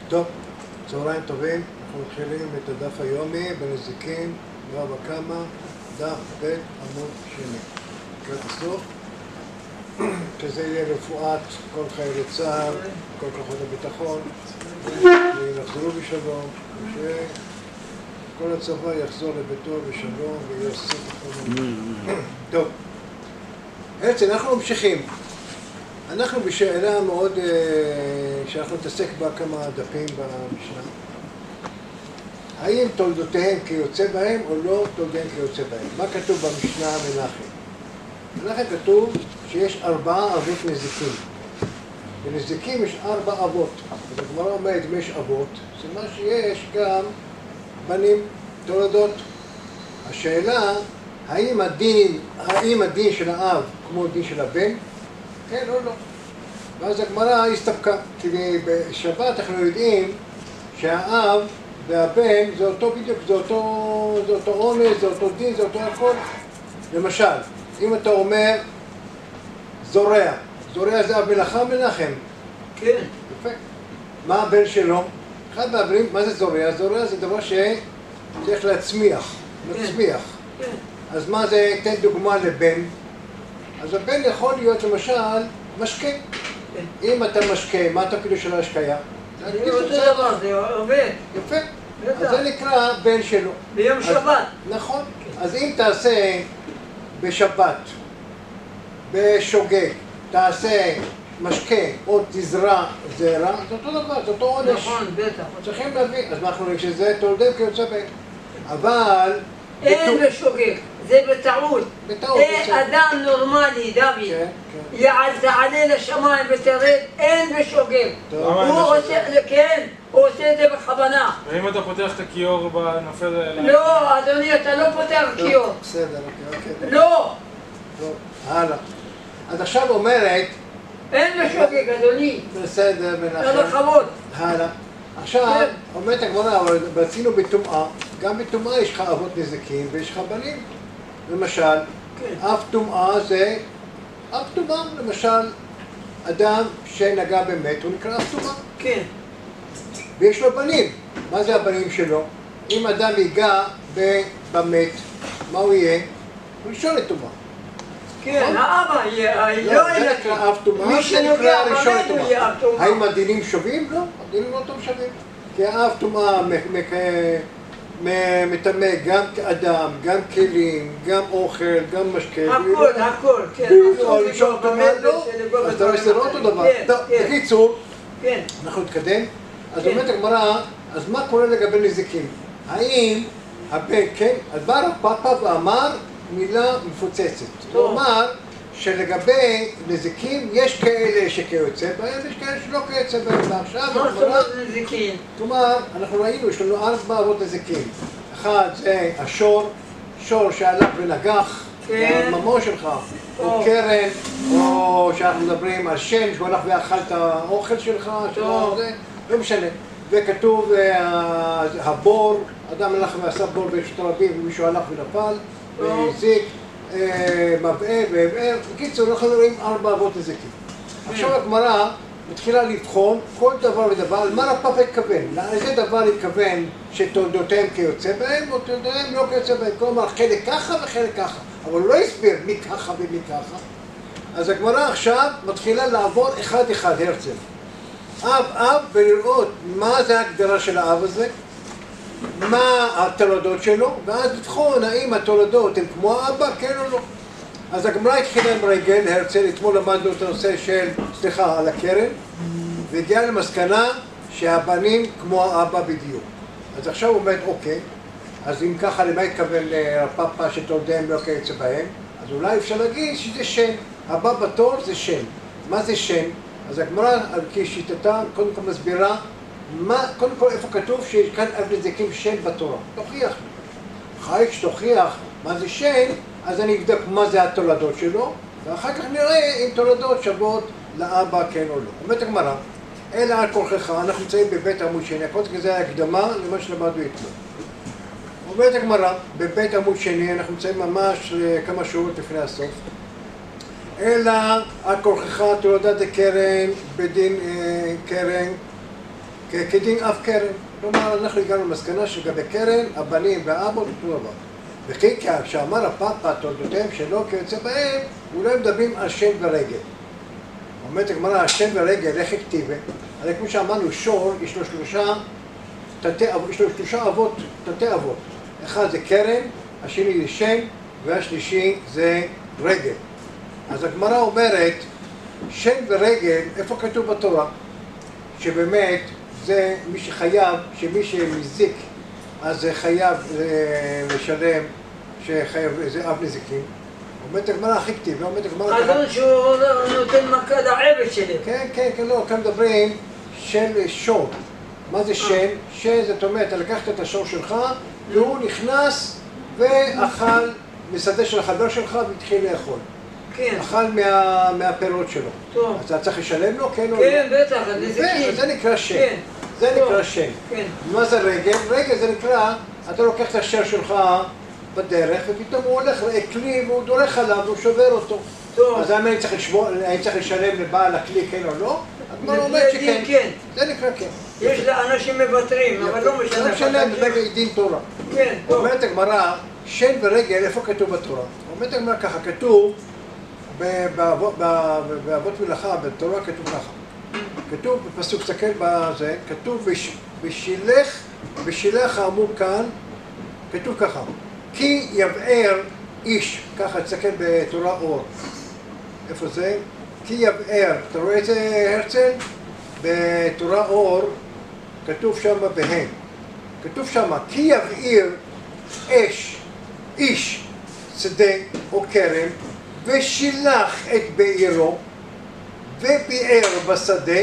טוב, צהריים טובים, אנחנו מתחילים את הדף היומי בנזיקין, בבא קמא, דף ב' עמוד שני. לקראת הסוף, שזה יהיה רפואת כל חיילי צה"ל, כל כוחות הביטחון, ויחזרו בשלום, שכל הצבא יחזור לביתו בשלום ויוסף החומרים. טוב, בעצם אנחנו ממשיכים. אנחנו בשאלה מאוד, שאנחנו נתעסק בה כמה דפים במשנה. האם תולדותיהם כיוצא בהם או לא תולדיהם כיוצא בהם? מה כתוב במשנה מנחם? מנחם כתוב שיש 4 אבות נזיקים. בנזיקים יש 4 אבות. אז הגמרא אומרת, אם יש אבות, זה מה שיש גם בנים, תולדות. השאלה, האם הדין של האב כמו הדין של הבן? כן או לא. ואז הגמרא הסתפקה, כי בשבת אנחנו יודעים שהאב והבן זה אותו בדיוק, זה אותו עונש, זה אותו דין, זה אותו הכל. למשל, אם אתה אומר זורע, זורע זה אב מלאכה מנחם. כן. יפה. מה הבן שלו? אחד מהבנים, מה זה זורע? זורע זה דבר שצריך להצמיח, מצמיח. כן. אז מה זה, תן דוגמה לבן. אז הבן יכול להיות למשל משקה. אם אתה משקה, מה התפקיד של ההשקיה? זה אותו דבר, זה עובד. יפה. אז זה נקרא בן שלו. ביום שבת. נכון. אז אם תעשה בשבת, בשוגג, תעשה משקה או תזרע זרע, זה אותו דבר, זה אותו עונש. נכון, בטח. צריכים להבין, אז אנחנו רואים שזה תולדיהם כיוצא בהם. אבל... אין בשוגג, זה בטעות. אין אדם נורמלי, דוד. תעלה לשמיים ותרד, אין בשוגג. הוא עושה את זה בכוונה. ואם אתה פותח את הכיור בנופל... לא, אדוני, אתה לא פותח כיור. בסדר, אוקיי. לא. טוב, הלאה. אז עכשיו אומרת... אין בשוגג, אדוני. בסדר, מנחם. לא לכבוד. הלאה. עכשיו, אומרת הגמרא, אבל רצינו בטומאה, גם בטומאה יש לך אבות נזיקים ויש לך בנים. למשל, אב טומאה זה אב טומאה, למשל, אדם שנגע במת, הוא נקרא אב טומאה. כן. ויש לו בנים. מה זה הבנים שלו? אם אדם ייגע במת, מה הוא יהיה? הוא ראשון לטומאה. כן, האבא יהיה, לא זה נקרא אב טומאה, מי שנוגע במת הוא יהיה אב טומאה. האם הדינים שווים? לא, הדינים לא טוב שווים. כי האב טומאה מטמא גם כאדם, גם כלים, גם אוכל, גם משקה. הכל, כן. ראשון טומאה לא, אז אתה רואה שזה לא אותו דבר. טוב, בקיצור, אנחנו נתקדם. אז אומרת הגמרא, אז מה קורה לגבי נזיקים? האם הבן, כן, אז בא רב פאפא ואמר מילה מפוצצת. הוא אמר שלגבי נזיקים יש כאלה שכיוצא בהם, יש כאלה שלא כיוצא בהם. ועכשיו הגמרא, כלומר, אנחנו ראינו, יש לנו 4 אבות נזיקים. אחד זה השור, שור שהלך ונגח, הממון שלך, או קרן, או שאנחנו מדברים על שן, שהוא הלך ואכל את האוכל שלך, לא משנה. וכתוב הבור, אדם הלך ועשה בור ברשות הרבים ומישהו הלך ונפל, והזיק, מבעה והבער. בקיצור, אנחנו רואים 4 אבות נזיקים. עכשיו הגמרא מתחילה לבחון כל דבר ודבר, על מה רב פאפא התכוון? לאיזה דבר התכוון שתולדותיהם כיוצא בהם או תולדותיהם לא כיוצא בהם? כלומר, חלק ככה וחלק ככה, אבל לא הסביר מי ככה ומי ככה. אז הגמרא עכשיו מתחילה לעבור אחד הרצל. אב, ולראות מה זה ההגדרה של האב הזה, מה התולדות שלו, ואז לבחון האם התולדות הן כמו האבא, כן או לא. אז הגמרא התחילה עם רגל, הרצל, אתמול למדנו את הנושא על הקרן, והגיעה למסקנה שהבנים כמו האבא בדיוק. אז עכשיו הוא אומר, אוקיי, אז אם ככה למה התכוון רב פאפא שתולדיהם לא כיוצא בהם, אז אולי אפשר להגיד שזה שם. הבא בתור זה שם. מה זה שם? אז הגמרא, כשיטתה, קודם כל מסבירה, קודם כל איפה כתוב שיש כאן אב נזיקים שם בתורה. תוכיח. אחרי שתוכיח מה זה שם, אז אני אבדוק מה זה התולדות שלו, ואחר כך נראה אם תולדות שוות לאבא כן או לא. אומרת הגמרא, אלא על כורכך, אנחנו נמצאים בבית עמוד שני, הכל זה הקדמה למה שלמדנו אתמול. אומרת הגמרא, בבית עמוד שני, אנחנו נמצאים ממש כמה שעות לפני הסוף. אלא על כורכך תולדת הקרן בדין קרן כדין אב קרן. כלומר, אנחנו הגענו למסקנה שלגבי קרן, הבנים והאבות אותו דבר. וכי כשאמר הפאפה תולדותיהם שלא כיוצא בהם, אולי מדברים על שן ורגל. אומרת הגמרא, השן ורגל, איך הכתיבה? הרי כמו שאמרנו, שור, יש לו שלושה אבות, תתי אבות. אחד זה קרן, השני זה שן, והשלישי זה רגל. אז הגמרא אומרת, שן ורגל, איפה כתוב בתורה? שבאמת זה מי שחייב, שמי שמזיק, אז זה חייב לשלם, שחייב איזה אב נזיקים. אומרת הגמרא הכי כתיב, אומרת הגמרא... חזון שהוא נותן מכה לעבד שלי. כן, כן, כן, לא, כאן מדברים של שור. מה זה שן? שן זאת אומרת, אתה לקחת את השור שלך, והוא נכנס ואכל משדה של החבר שלך והתחיל לאכול. כן. אכל מהפירות שלו. טוב. אז אתה צריך לשלם לו, כן או לא? כן, בטח, נזיקים. זה נקרא שן. כן. זה נקרא שן. כן. מה זה רגל? רגל זה נקרא, אתה לוקח את השור שלך בדרך, ופתאום הוא הולך לכלי והוא דורך עליו והוא שובר אותו. טוב. אז האם אני צריך לשלם לבעל הכלי כן או לא? הגמרא אומרת שכן. כן. זה נקרא כן. יש לאנשים מוותרים, אבל לא משנה. לא משנה, זה דין תורה. כן, טוב. אומרת הגמרא, שן ורגל, איפה כתוב בתורה? אומרת הגמרא ככה, כתוב באבות מלאכה, בתורה כתוב ככה. כתוב בפסוק, תסתכל בזה, כתוב בשילך האמור כאן, כתוב ככה, כי יבער איש, ככה תסתכל בתורה אור. איפה זה? כי יבער, אתה רואה את זה הרצל? בתורה אור, כתוב שם בהן. כתוב שם, כי יבעיר איש, שדה או כרם, ושילח את בעירו, וביער בשדה,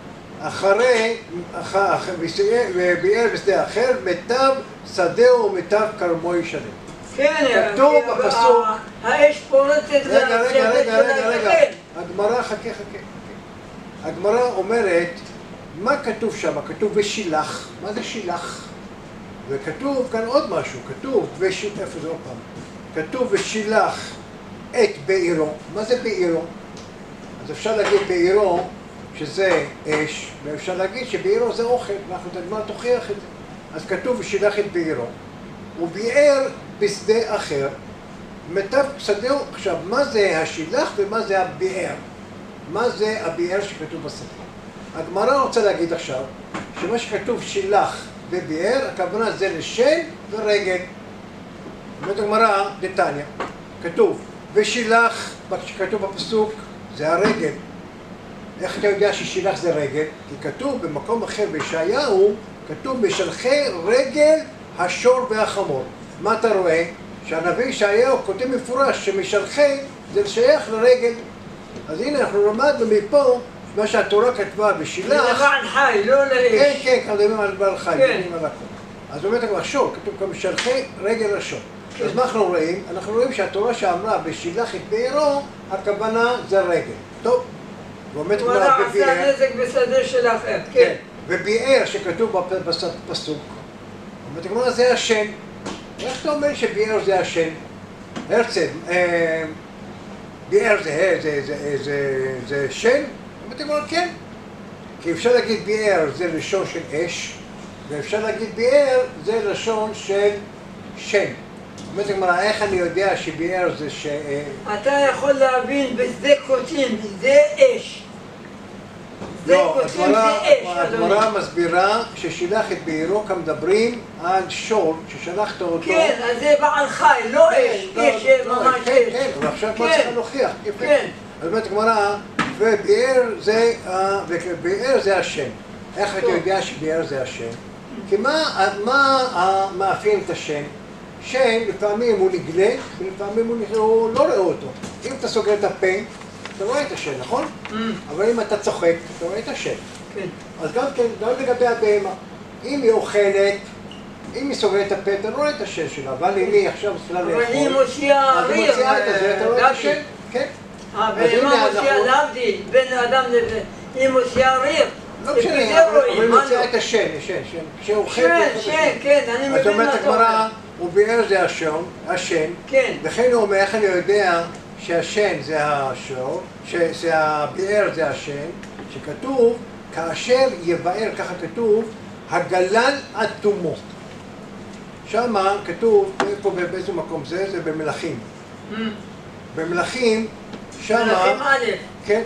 וביער בשדה אחר, מיטב שדהו ומיטב כרמו ישלם. כן, כתוב בפסוק... האש פורצת רגע, הגמרא, חכה. הגמרא אומרת, מה כתוב שם? כתוב ושילח. מה זה שילח? וכתוב כאן עוד משהו, כתוב, איפה זה עוד פעם? כתוב ושילח את בעירו. מה זה בעירו? אז אפשר להגיד בעירו שזה אש, ואפשר להגיד שבעירו זה אוכל, ואנחנו הגמרא תוכיח את זה. אז כתוב ושילח את בעירו. הוא ביער בשדה אחר, מיטב שדהו. עכשיו, מה זה השילח ומה זה הביער? מה זה הביער שכתוב בשדה? הגמרא רוצה להגיד עכשיו, שמה שכתוב שילח וביער, הכוונה זה לשן ורגל. אומרת הגמרא, דתניא, כתוב ושילח, שכתוב בפסוק, זה הרגל. איך אתה יודע ששילח זה רגל? כי כתוב במקום אחר בישעיהו, כתוב משלחי רגל השור והחמור. מה אתה רואה? שהנביא ישעיהו כותב מפורש שמשלחי זה שייך לרגל. אז הנה אנחנו למדנו מפה מה שהתורה כתבה בשילח. זה לבעל חי, לא לאש. כן, כאן מדברים על בעל חי, מדברים על הכל. אז באמת השור, כתוב כאן משלחי רגל השור. אז מה אנחנו רואים? אנחנו רואים שהתורה שאמרה בשילח את בעירו, הכוונה זה רגל. טוב. הוא עשה נזק בשדה של אחר, כן. וביער שכתוב בפסוק, אומרת הגמרא זה השן. איך אתה אומר שביער זה השן? הרצל, ביער זה שן? אומרת הגמרא כן. כי אפשר להגיד ביער זה לשון של אש, ואפשר להגיד ביער זה לשון של שן. אומרת הגמרא, איך אני יודע שביער זה ש... אתה יכול להבין בשדה קוצים, זה אש. לא, הגמרא מסבירה ששילח את בעירו כמדברים על שור, ששלחת אותו... כן, אז זה בעל חי, לא אש, אש ממש אש. כן, אבל עכשיו מה צריך להוכיח? כן. אז אומרת הגמרא, ובעיר זה השם. איך אתה יודע שבעיר זה השם? כי מה מאפיין את השם? שם לפעמים הוא נגלה, ולפעמים הוא לא רואה אותו. אם אתה סוגר את הפה, אתה רואה את השם, נכון? אבל אם אתה צוחק, אתה רואה את השם. אז גם כן, גם לגבי הבהמה. אם היא אוכלת, אם היא סוגרת את הפה, אתה רואה את השם שלה, אבל אם היא עכשיו מתחילה לאכול... אבל היא מוציאה ריר, אז היא מוציאה את זה, אתה רואה את השם? כן. הבהמה מוציאה להבדיל, בין האדם לבין... היא מוציאה ריר. לא משנה, אבל היא מוציאה את השם, כן, אני מבין מה אתה אומר. אז אומרת הגמרא, וביער זה השן, וכן הוא אומר, איך אני יודע שהשן זה השור, שהביער זה השן, שכתוב כאשר יבאר, ככה כתוב, הגלל עד תומו. שמה כתוב, פה באיזה מקום זה במלכים. במלכים, שמה... מלכים א'. כן.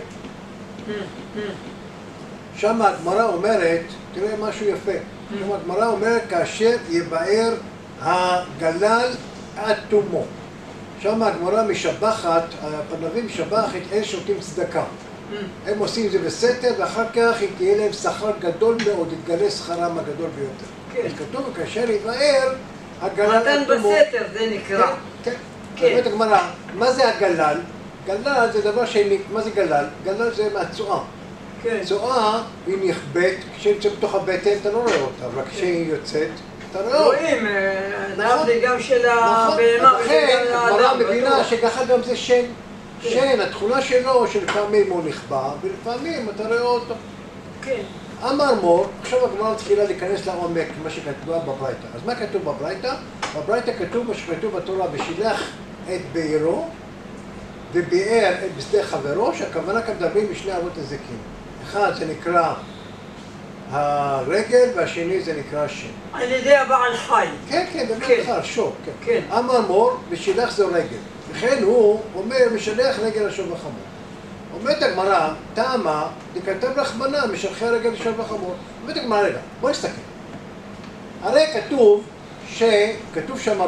שמה הגמרא אומרת, תראה משהו יפה. שמה הגמרא אומרת, כאשר יבאר הגלל עד תומו. שמה הגמרא משבחת, הפנבים משבח את אלה שותים צדקה. הם עושים את זה בסתר, ואחר כך תהיה להם שכר גדול מאוד, יתגלה שכרם הגדול ביותר. אז כתוב, כאשר יבאר הגלל עד תומו. מתן בסתר זה נקרא. כן, כן. אומרת הגמרא, מה זה הגלל? גלל זה דבר מה זה גלל? גלל זה מהצואה. צואה היא נכבאת, כשהיא יוצאת בתוך הבטן אתה לא רואה אותה, אבל כשהיא יוצאת אתה רואה אותה. רואים, זה גם של הבהמה לכן, הגמרא מבינה שככה גם זה שן. שן, התכונה שלו שלפעמים הוא נכבה, ולפעמים אתה רואה אותו. כן. אמר מור, עכשיו הגמרא מתחילה להיכנס לעומק, מה שכתוב בברייתא. אז מה כתוב בברייתא? בברייתא כתוב מה שכתוב בתורה, ושילח את בעירו, וביער את בשדה חברו, שהכוונה כאן מדברים משני אבות נזיקים. אחד זה נקרא הרגל, והשני זה נקרא השם. על ידי הבעל חי. כן, כן, באמת חר, שוק. כן. אמר מור, ושילח זו רגל. לכן הוא אומר, משלח רגל לשור וחמור. אומרת הגמרא, טעמה, לכתב רחמנא, משלחי הרגל לשור וחמור. אומרת הגמרא, רגע, בוא נסתכל. הרי כתוב שם,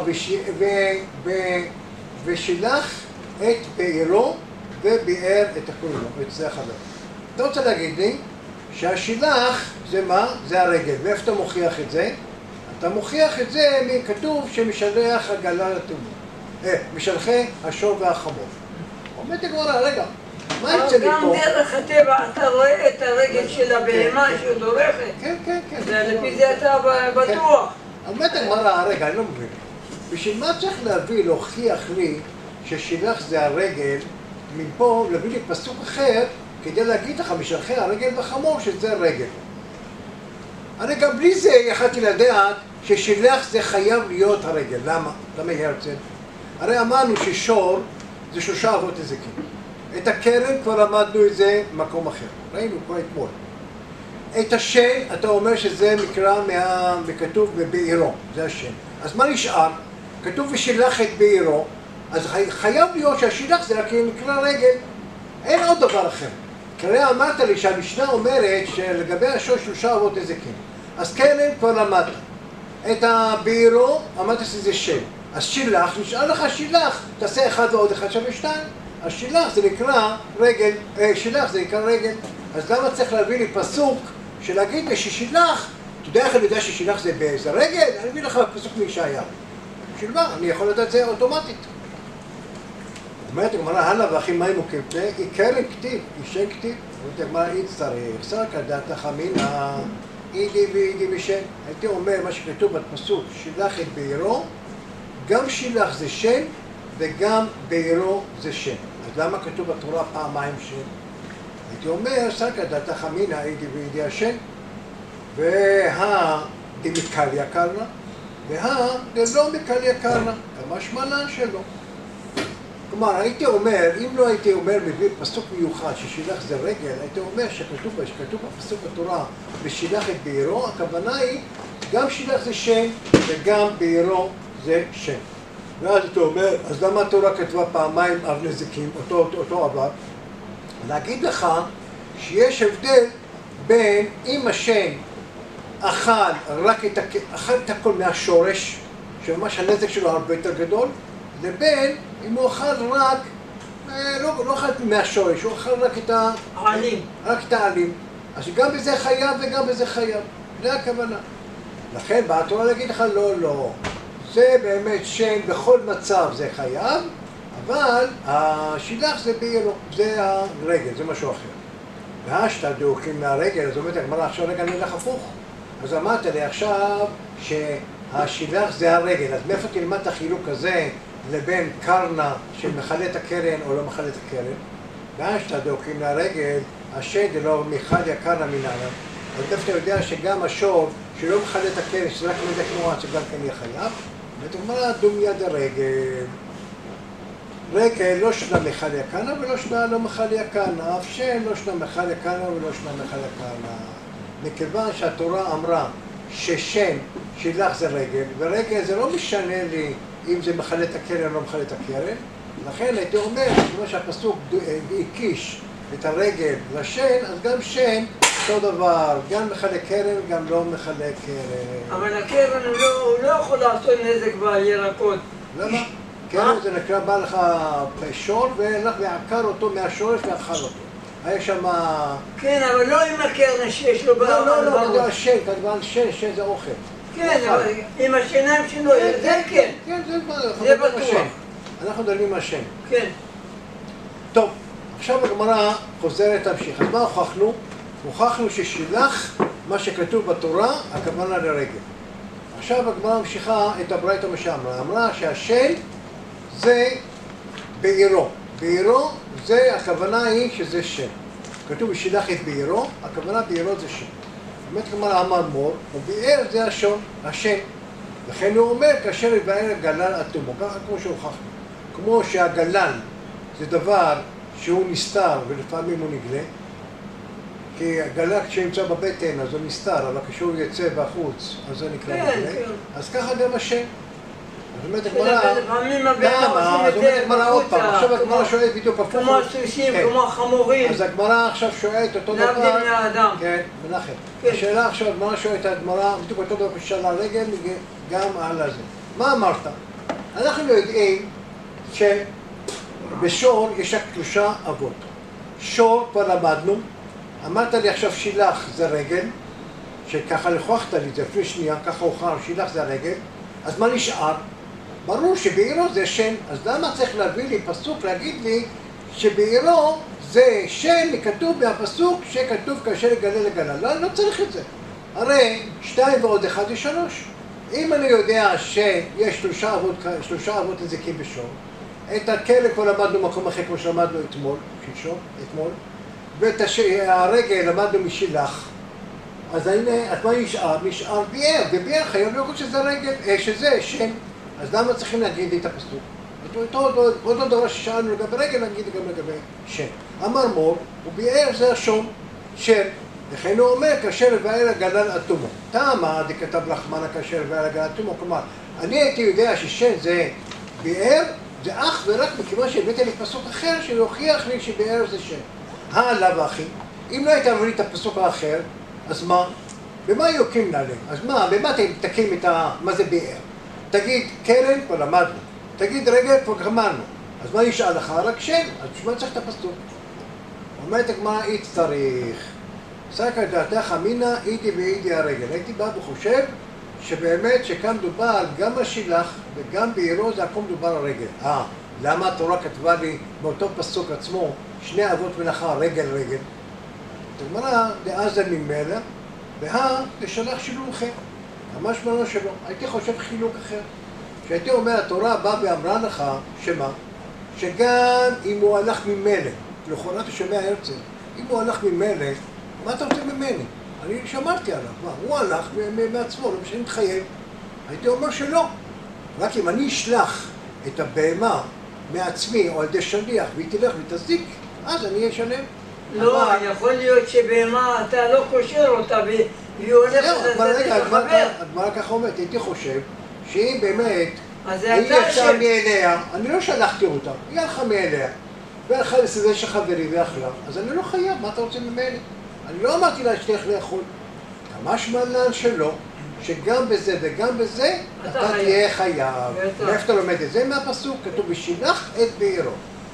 ושילח את בעירו וביער את הכולו, את זה החבר. אתה רוצה להגיד לי שהשילח זה מה? זה הרגל. ואיפה אתה מוכיח את זה? אתה מוכיח את זה מכתוב שמשלח הגלה לתומו. משלחי השור והחמור. אומרת הגמרא, רגע, מה יצא לי פה? גם דרך הטבע אתה רואה את הרגל של הבהמה שהוא דורכת. כן, כן, כן. ולפי זה אתה בטוח. אומרת הגמרא, רגע, אני לא מבין. בשביל מה צריך להוכיח לי ששילח זה הרגל, מפה להביא לי פסוק אחר כדי להגיד לך משלחי הרגל וחמור שזה הרגל. הרי גם בלי זה יכלתי לדעת ששילח זה חייב להיות הרגל. למה? למה הרצל? הרי אמרנו ששור זה 3 אבות נזיקים. את הקרן כבר למדנו את זה במקום אחר. ראינו כבר אתמול. את השן אתה אומר שזה מקרא וכתוב בבעירו, זה השן. אז מה נשאר? כתוב ושילח את בעירו. אז חייב להיות שהשילח זה רק נקרא רגל, אין עוד דבר אחר. כנראה אמרת לי שהמשנה אומרת שלגבי השור 3 אבות נזיקים. אז כן, כבר למדת. את הבעירו אמרת שזה שם. אז שילח, נשאר לך שילח, תעשה 1 ועוד 1 שווה 2. אז שילח זה נקרא רגל, שילח זה נקרא רגל. אז למה צריך להביא לי פסוק שלהגיד לי ששילח, אתה יודע איך אני יודע ששילח זה באיזה רגל? אני אביא לך פסוק מישעיה. בשביל מה? אני יכול לדעת זה אוטומטית. אומרת הגמרא, הלאה ואחי מים וכפנה, היא קרן כתיב, היא שן כתיב. אומרת הגמרא, היא צריך, סרקא דעתך אמינא, אידי ואידי בשן. הייתי אומר מה שכתוב בפסוק, שילח את בעירו, גם שילח זה שן וגם בעירו זה שן. אז למה כתוב בתורה פעמיים שן? הייתי אומר, סרקא דעתך אמינא, אידי ואידי השן, דמקליא קרנא, דלא מקליא קרנא, המשמע לן שלו. כלומר, הייתי אומר, אם לא הייתי אומר מביא פסוק מיוחד ששילח זה רגל, הייתי אומר שכתוב בפסוק בתורה ושילח את בעירו, הכוונה היא גם שילח זה שם וגם בעירו זה שם. ואז אתה אומר, אז למה התורה כתבה פעמיים אב נזיקים, אותו אבק? להגיד לך שיש הבדל בין אם השם אכל רק את הכל מהשורש, שממש הנזק שלו הרבה יותר גדול, לבין אם הוא אכל רק, לא אכל מהשורש, הוא אכל רק את העלים. רק את העלים. אז גם בזה חייב וגם בזה חייב. זה הכוונה. לכן באה התורה להגיד לך, לא. זה באמת שם, בכל מצב זה חייב, אבל השילח זה בעירו, זה הרגל, זה משהו אחר. והשתא דאוכים מהרגל, אז אומרת הגמרא, עכשיו רגע נלך הפוך. אז אמרת לי עכשיו שהשילח זה הרגל, אז מאיפה תלמד את החילוק הזה לבין קרנה שמחלה את הקרן או לא מחלה את הקרן? והשתא דאוכים מהרגל, השד לא מחליה קרנה מנהלה. אז דווקא אתה יודע שגם השור שלא מחלה את הקרן, שזה רק נזק נורא, שגם כן יהיה חייב, ואתה אומר, דומיה דרגל. רגל לא שנה מיכל יקנה ולא שנה לא מיכל יקנה, אף שן לא שנה מיכל יקנה ולא שנה מיכל יקנה. מכיוון שהתורה אמרה ששן שילח זה רגל, ורגל זה לא משנה לי אם זה מחלה את הקרן או לא מחלה את הקרן, לכן הייתי אומר, כמו שהפסוק הקיש את הרגל לשן, אז גם שן אותו דבר, גם מחלה קרן, גם לא מחלה קרן. אבל הקרן הוא לא יכול לעשות נזק בירקות. למה? קרן זה נקרא, בא לך שור והלך ועקר אותו מהשורש ואכל אותו. היה שם... כן, אבל לא עם הקרן שיש לו לא, לא, לא, זה השן, כדבר שן, שן זה אוכל. כן, אבל עם השיניים שלו, זה כן. כן, זה בטוח. אנחנו דנים השן. כן. טוב, עכשיו הגמרא חוזרת להמשיך. אז מה הוכחנו? הוכחנו ששילח מה שכתוב בתורה, הכוונה לרגל. עכשיו הגמרא ממשיכה את הברייתא מה שאמרה. אמרה שהשן זה בעירו. בעירו זה, הכוונה היא שזה שן. כתוב שילח את בעירו, הכוונה בעירו זה שן. באמת הגמרא אמר מור, ובעיר זה השן. לכן הוא אומר, כאשר יבער גלל אטומו, ככה כמו שהוכחנו. כמו שהגלל זה דבר שהוא נסתר ולפעמים הוא נגלה, כי הגלל כשנמצא בבטן אז הוא נסתר, אבל כשהוא יצא בחוץ אז זה נקרא נגלה. אז ככה גם השן. זאת אומרת, הגמרא עוד פעם, עכשיו הגמרא שואלת בדיוק הפוך. כמו הסוסים, כמו החמורים. אז הגמרא עכשיו שואלת אותו דבר. להבדיל מהאדם. כן, מנחם. השאלה עכשיו, הגמרא שואלת הגמרא, בדיוק אותו דבר ששאל על רגל, גם על הזה. מה אמרת? אנחנו יודעים שבשור יש רק 3 אבות. שור כבר למדנו, אמרת לי עכשיו שילח זה רגל, שככה לכוחת לי, זה לפני שנייה, ככה הוכר, שילח זה הרגל, אז מה נשאר? ברור שבעירו זה שן, אז למה צריך להביא לי פסוק להגיד לי שבעירו זה שן כתוב מהפסוק שכתוב כאשר יגלה לגלה? לא, אני לא צריך את זה. הרי 2 ועוד 1 זה 3. אם אני יודע שיש 3 אבות נזיקים בשור, את הכלא כבר למדנו מקום אחר כמו שלמדנו אתמול, ואת הרגל למדנו משילח, אז הנה, אז מה נשאר? נשאר ביער, וביער חייב לראות שזה רגל, שזה שן. אז למה צריכים להגיד את הפסוק? אותו דבר ששאלנו לגבי רגל, נגיד גם לגבי שן. אמר מור, וביער זה השום, שן. לכן הוא אומר, כאשר יבער הגלל אטומו. תמה, דכתב לחמנה כאשר יבער הגלל אטומו. כלומר, אני הייתי יודע ששן זה ביער, זה אך ורק מכיוון שהבאתי לי פסוק אחר שיוכיח לי שביער זה שן. הלאה ואחי, אם לא היית מביא לי את הפסוק האחר, אז מה? במה יוקים נעלה? אז מה? במה תקים את מה זה ביער? תגיד קרן, כבר למדנו. תגיד רגל, כבר גמרנו. אז מה נשאל לך? רק שן. אז בשביל מה צריך את הפסוק? אומרת הגמרא, אית צריך. סקא דעתך אמינא אידי ואידי הרגל. הייתי בא וחושב שבאמת שכאן דובר גם השילח וגם בעירו זה הכל דובר על רגל. למה התורה כתבה לי באותו פסוק עצמו 2 אבות מלאכה, רגל רגל? הגמרא דעזה ממילא, לשלח שילוב אחר. ממש מנו שלא. הייתי חושב חילוק אחר. שהייתי אומר, התורה באה ואמרה לך, שמה? שגם אם הוא הלך ממילא, לכאורה אתה שומע הרצל, אם הוא הלך ממילא, מה אתה רוצה ממני? אני שמרתי עליו. מה? הוא הלך מעצמו, לא משנה מתחייב. הייתי אומר שלא. רק אם אני אשלח את הבהמה מעצמי או על ידי שליח והיא תלך ותזיק, אז אני אשלם. לא, יכול להיות שבהמה אתה לא קושר אותה והיא הולכת לזה לחבר. הגמרא ככה אומרת, הייתי חושב שאם באמת היא יצאה מאליה, אני לא שלחתי אותה, היא הלכה מאליה והלכה לסדר של חברי ואכלה, אז אני לא חייב, מה אתה רוצה ממני? אני לא אמרתי לה שתלך לאכול. ממש מעניין שלא, שגם בזה וגם בזה אתה תהיה חייב. מאיפה אתה לומד את זה? מהפסוק כתוב בשילח את בעירו.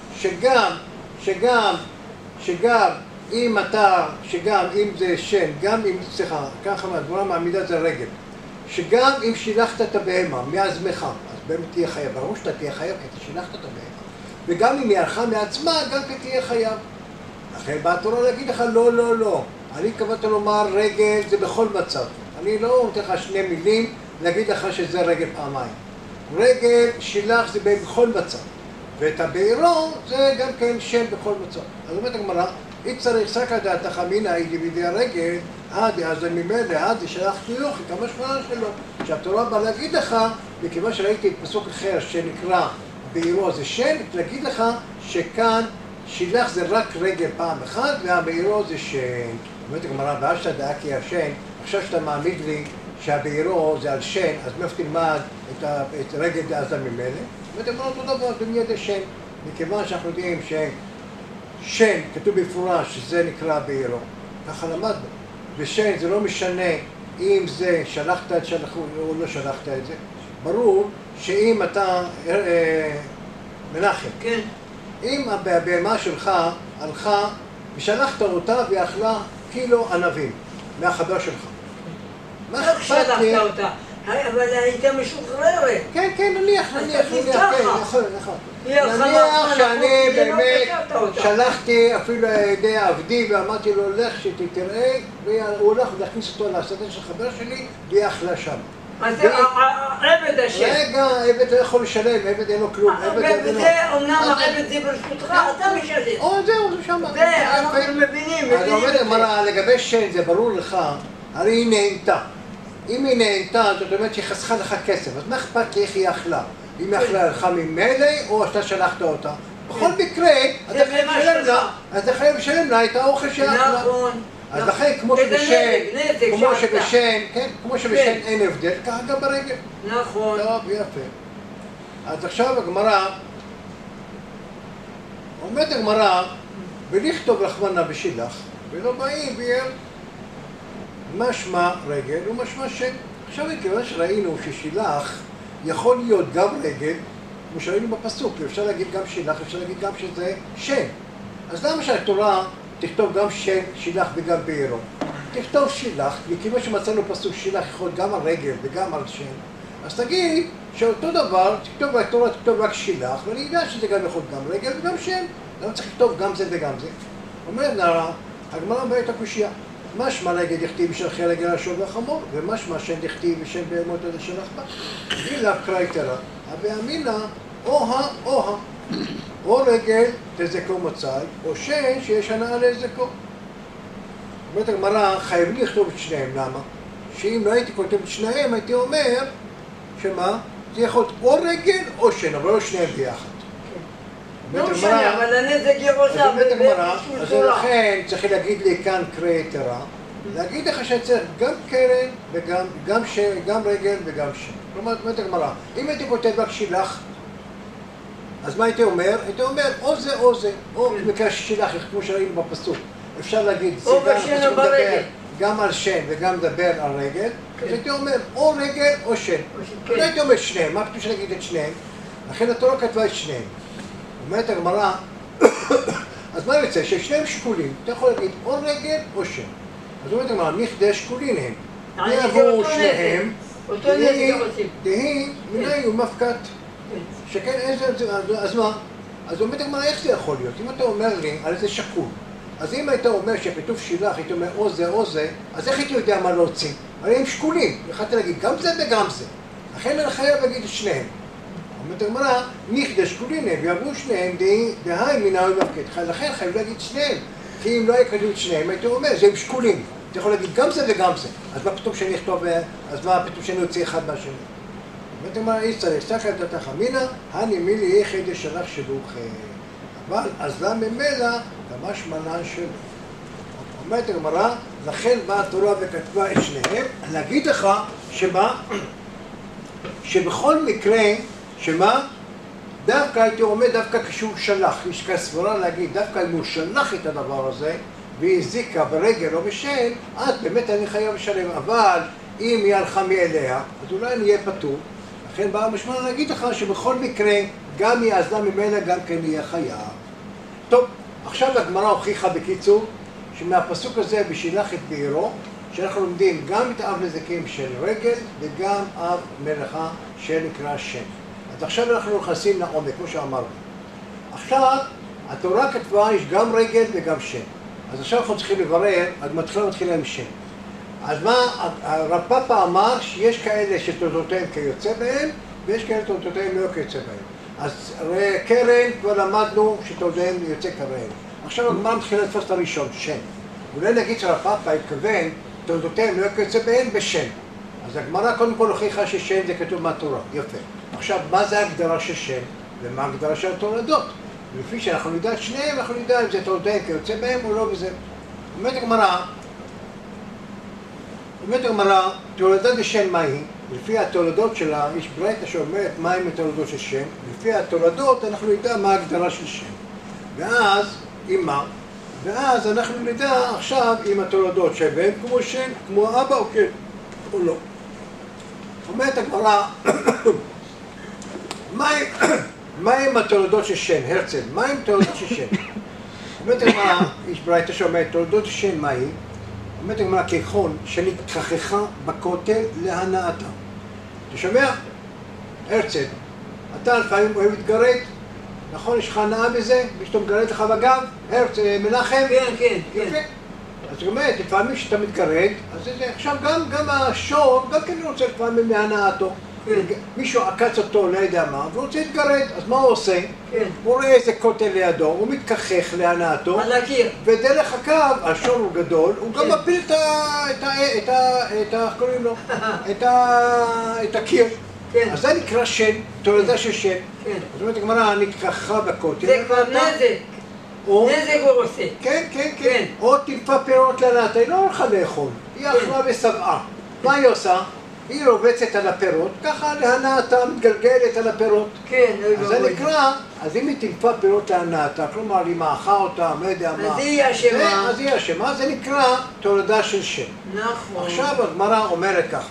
שגם אם זה שן, גם אם, סליחה, ככה מהדבורה מעמידה זה רגל, שגם אם שילחת את הבהמה מעצמך, אז באמת תהיה חייב. ברור שאתה תהיה חייב כי אתה שילחת את הבהמה. וגם אם היא הלכה מעצמה, גם כי תהיה חייב. לכן באה התורה להגיד לך, לא, לא, לא. אני התכוונתי לומר רגל זה בכל מצב. אני לא נותן לך 2 מילים להגיד לך שזה רגל פעמיים. רגל שילח זה בכל מצב. ואת הבעירו זה גם כן שם בכל מצב. אז אומרת הגמרא, אם צריך סקא דעתך אמינא אידי בידי הרגל, אז זה ממילא, זה שלח חיוך, כמה שמונה שלו. שהתורה באה להגיד לך, מכיוון שראיתי פסוק אחר שנקרא בעירו זה שן, להגיד לך שכאן שילח זה רק רגל פעם אחת, והבעירו זה שן. אומרת הגמרא, ואז שאתה דאקי השן, עכשיו שאתה מעמיד לי שהבעירו זה על שן, אז מאיפה תלמד את רגל דאזם ממילא? אומרת הגמרא אותו דבר, במי ידי שן. מכיוון שאנחנו יודעים ששן, כתוב במפורש שזה נקרא בעירו, ככה למדנו. ושן זה לא משנה אם זה שלחת את שלחו או לא שלחת את זה. ברור שאם אתה, מנחם, כן. אם הבהמה שלך הלכה ושלחת אותה ואכלה קילו ענבים מהחבר שלך. מה אכפת לי? אותה, אבל היית משוחררת. כן, כן, נניח, נכון. נניח שאני באמת שלחתי אפילו לידי עבדי ואמרתי לו, לך שתתראה, והוא הולך להכניס אותו לשדה של חבר שלי ויאכלה שם. אז העבד השם. רגע, העבד לא יכול לשלם, העבד אין לו כלום. וזה, אומנם העבד זה ברשותך, אתה משלם. זהו, זה שם. זה, אנחנו מבינים. אז אומרת הגמרא, לגבי שן, זה ברור לך, הרי היא נהנתה. אם היא נהנתה, זאת אומרת שהיא חסכה לך כסף, אז מה אכפת לי איך היא אכלה? אם היא אכלה לך ממילא, או שאתה שלחת אותה? בכל מקרה, אתה חייב לשלם לה את האוכל שאכלה. נכון. אז לכן, כמו שבשן אין הבדל, ככה גם ברגל. נכון. טוב, יפה. אז עכשיו הגמרא, אומרת הגמרא, ולכתוב רחמנא בשילח, ולא באים ויהיה משמע רגל ומשמע שן. עכשיו מכיוון שראינו ששילח יכול להיות גם רגל, כמו שראינו בפסוק, אפשר להגיד גם שילח, אפשר להגיד גם שזה שן. אז למה שהתורה תכתוב גם שן, שילח וגם בעירו? תכתוב שילח, וכיוון שמצאנו פסוק שילח יכול גם על רגל וגם על שן, אז תגיד שאותו דבר, תכתוב בתורה, תכתוב רק שילח, ואני יודע שזה גם יכול גם רגל וגם שן. למה צריך לכתוב גם זה וגם זה? אומרת נערה, הגמרא בעת הקושייה, משמע רגל דכתיב בשלחי רגל השור והחמור, ומשמע שן דכתיב בשן בהמות עד אשר נחבא. גילה קרייתרא, הווה אמינא או רגל תזכו מצאי, או שן שיש הנאה לזכו. אומרת הגמרא, חייבים לכתוב את שניהם, למה? שאם לא הייתי כותב את שניהם, הייתי אומר, שמה? זה יכול להיות או רגל או שן, אבל לא שניהם ביחד. לא משנה, אבל הנזק ירושה באיזשהו צורה. אז לכן צריך להגיד לי כאן קרייתרא, להגיד לך שאני צריך גם קרן וגם רגל וגם שן. כלומר, אומרת הגמרא, אם הייתי כותב רק שילח, אז מה הייתי אומר? הייתי אומר או זה או זה, או במקרה שילח, כמו שראינו בפסוק. אפשר להגיד, או בשן או ברגל. גם על שן וגם מדבר על רגל, אז הייתי אומר או רגל או שן. לא הייתי אומר שניהם, מה כתוב שנגיד את שניהם? לכן התורה כתבה את שניהם. אומרת הגמרא, אז מה יוצא? ששניהם שקולים, אתה יכול להגיד או רגל או שן. אז אומרת הגמרא, מכדי שקולין הם. יעברו שניהם, דהי מנהי ומפקת. שכן איזה, אז מה? אז אומרת הגמרא, איך זה יכול להיות? אם אתה אומר לי על איזה שקול, אז אם היית אומר שכתוב שילח, היית אומר או זה, אז איך הייתי יודע מה להוציא? הרי הם שקולים, יכולתי להגיד גם זה וגם זה. לכן אני חייב להגיד את שניהם. אומרת הגמרא, מכדי שקולין הם, ויעברו שניהם, דהי מנהי ומפקת. לכן חייב להגיד שניהם. כי אם לא היה כתוב את שניהם, הייתי אומר, זה הם שקולים. אתה יכול להגיד גם זה וגם זה. אז מה פתאום שאני אכתוב, אז מה פתאום שאני אוציא אחד מהשני? אומרת הגמרא, אי צריך, סתכא דתך אמינא, הני מילי יחי דשלח שלוחי. אבל אז למה ממילא, ממש מנן שלו. אומרת הגמרא, לכן באה התורה וכתבה את שניהם, להגיד לך שמה? שבכל מקרה, שמה? דווקא הייתי אומר, דווקא כשהוא שלח, יש כאן סברה להגיד, דווקא אם הוא שלח את הדבר הזה, והזיקה ברגל או בשן, אז באמת אני חייב לשלם. אבל אם היא הלכה מאליה, אז אולי אני אהיה פטור. לכן באה המשמעות להגיד לך שבכל מקרה, גם היא עזלה ממנה, גם כן יהיה חייב. טוב, עכשיו הגמרא הוכיחה בקיצור, שמהפסוק הזה בשילח את בעירו, שאנחנו לומדים גם את אב נזקים של רגל, וגם אב מלאכה שנקרא שן. אז עכשיו אנחנו נכנסים לעומק, כמו שאמרנו. עכשיו, התורה כתבה, יש גם רגל וגם שן. אז עכשיו אנחנו צריכים לברר, אז מתחילה עם שן. אז מה, הרב פאפא אמר שיש כאלה שתולדותיהם כיוצא בהם, ויש כאלה שתולדותיהם לא כיוצא בהם. אז קרן, כבר למדנו שתולדותיהם יוצא קרן. עכשיו הגמרא מתחילה לתפוס את הראשון, שן. אולי נגיד שהרב פאפא התכוון, תולדותיהם לא כיוצא בהם בשן. אז הגמרא קודם כל הוכיחה ששן זה כתוב מהתורה, יפה. עכשיו, מה זה ההגדרה של שן? ומה ההגדרה של התולדות. ולפי שאנחנו נדע את שניהם, אנחנו נדע אם זה תולדיהם כיוצא בהם או לא וזה. אומרת הגמרא, תולדה דשן מהי? לפי התולדות שלה, יש ברייתא שאומרת מהם התולדות של שם, לפי התולדות אנחנו נדע מה ההגדרה של שם. ואז, עם מה? ואז אנחנו נדע עכשיו אם התולדות שבהם כמו שם, כמו אבא או כן, או לא. אומרת הגמרא, מהם התולדות של שם? הרצל, מהם תולדות של שם? אומרת הגמרא, יש ברייתא שאומרת, תולדות של שם מהי? אומרת הגמרא, כיכון שנתכחכה בכותל להנאתה. אתה שומע? הרצל, אתה לפעמים אוהב להתגרד? נכון, יש לך הנאה בזה? ושאתה מגרד לך בגב? הרצל, מנחם? כן. יפה. אז זאת אומרת, לפעמים שאתה מתגרד, אז זה עכשיו גם השור, גם כן רוצה לפעמים להנאתו. מישהו עקץ אותו, לא יודע מה, והוא רוצה להתגרד, אז מה הוא עושה? הוא רואה איזה כותל לידו, הוא מתכחך להנאתו, ודרך הקו, השור הוא גדול, הוא גם מפיל את הקיר. אז זה נקרא שן, תולדה של שן. זאת אומרת, הגמרא נתכחכה בכותל. זה כבר נזק. נזק הוא עושה. כן. או טיפה פירות להנאתה, היא לא הולכה לאכול, היא אכלה ושבעה. מה היא עושה? היא רובצת על הפירות, ככה להנאתה מתגלגלת על הפירות. כן. אז זה נקרא, אז אם היא טיפה פירות להנאתה, כלומר היא מאכה אותה, לא יודע מה. אז היא אשמה. אז היא אשמה, זה נקרא תולדה של שם. נכון. עכשיו הגמרא אומרת ככה.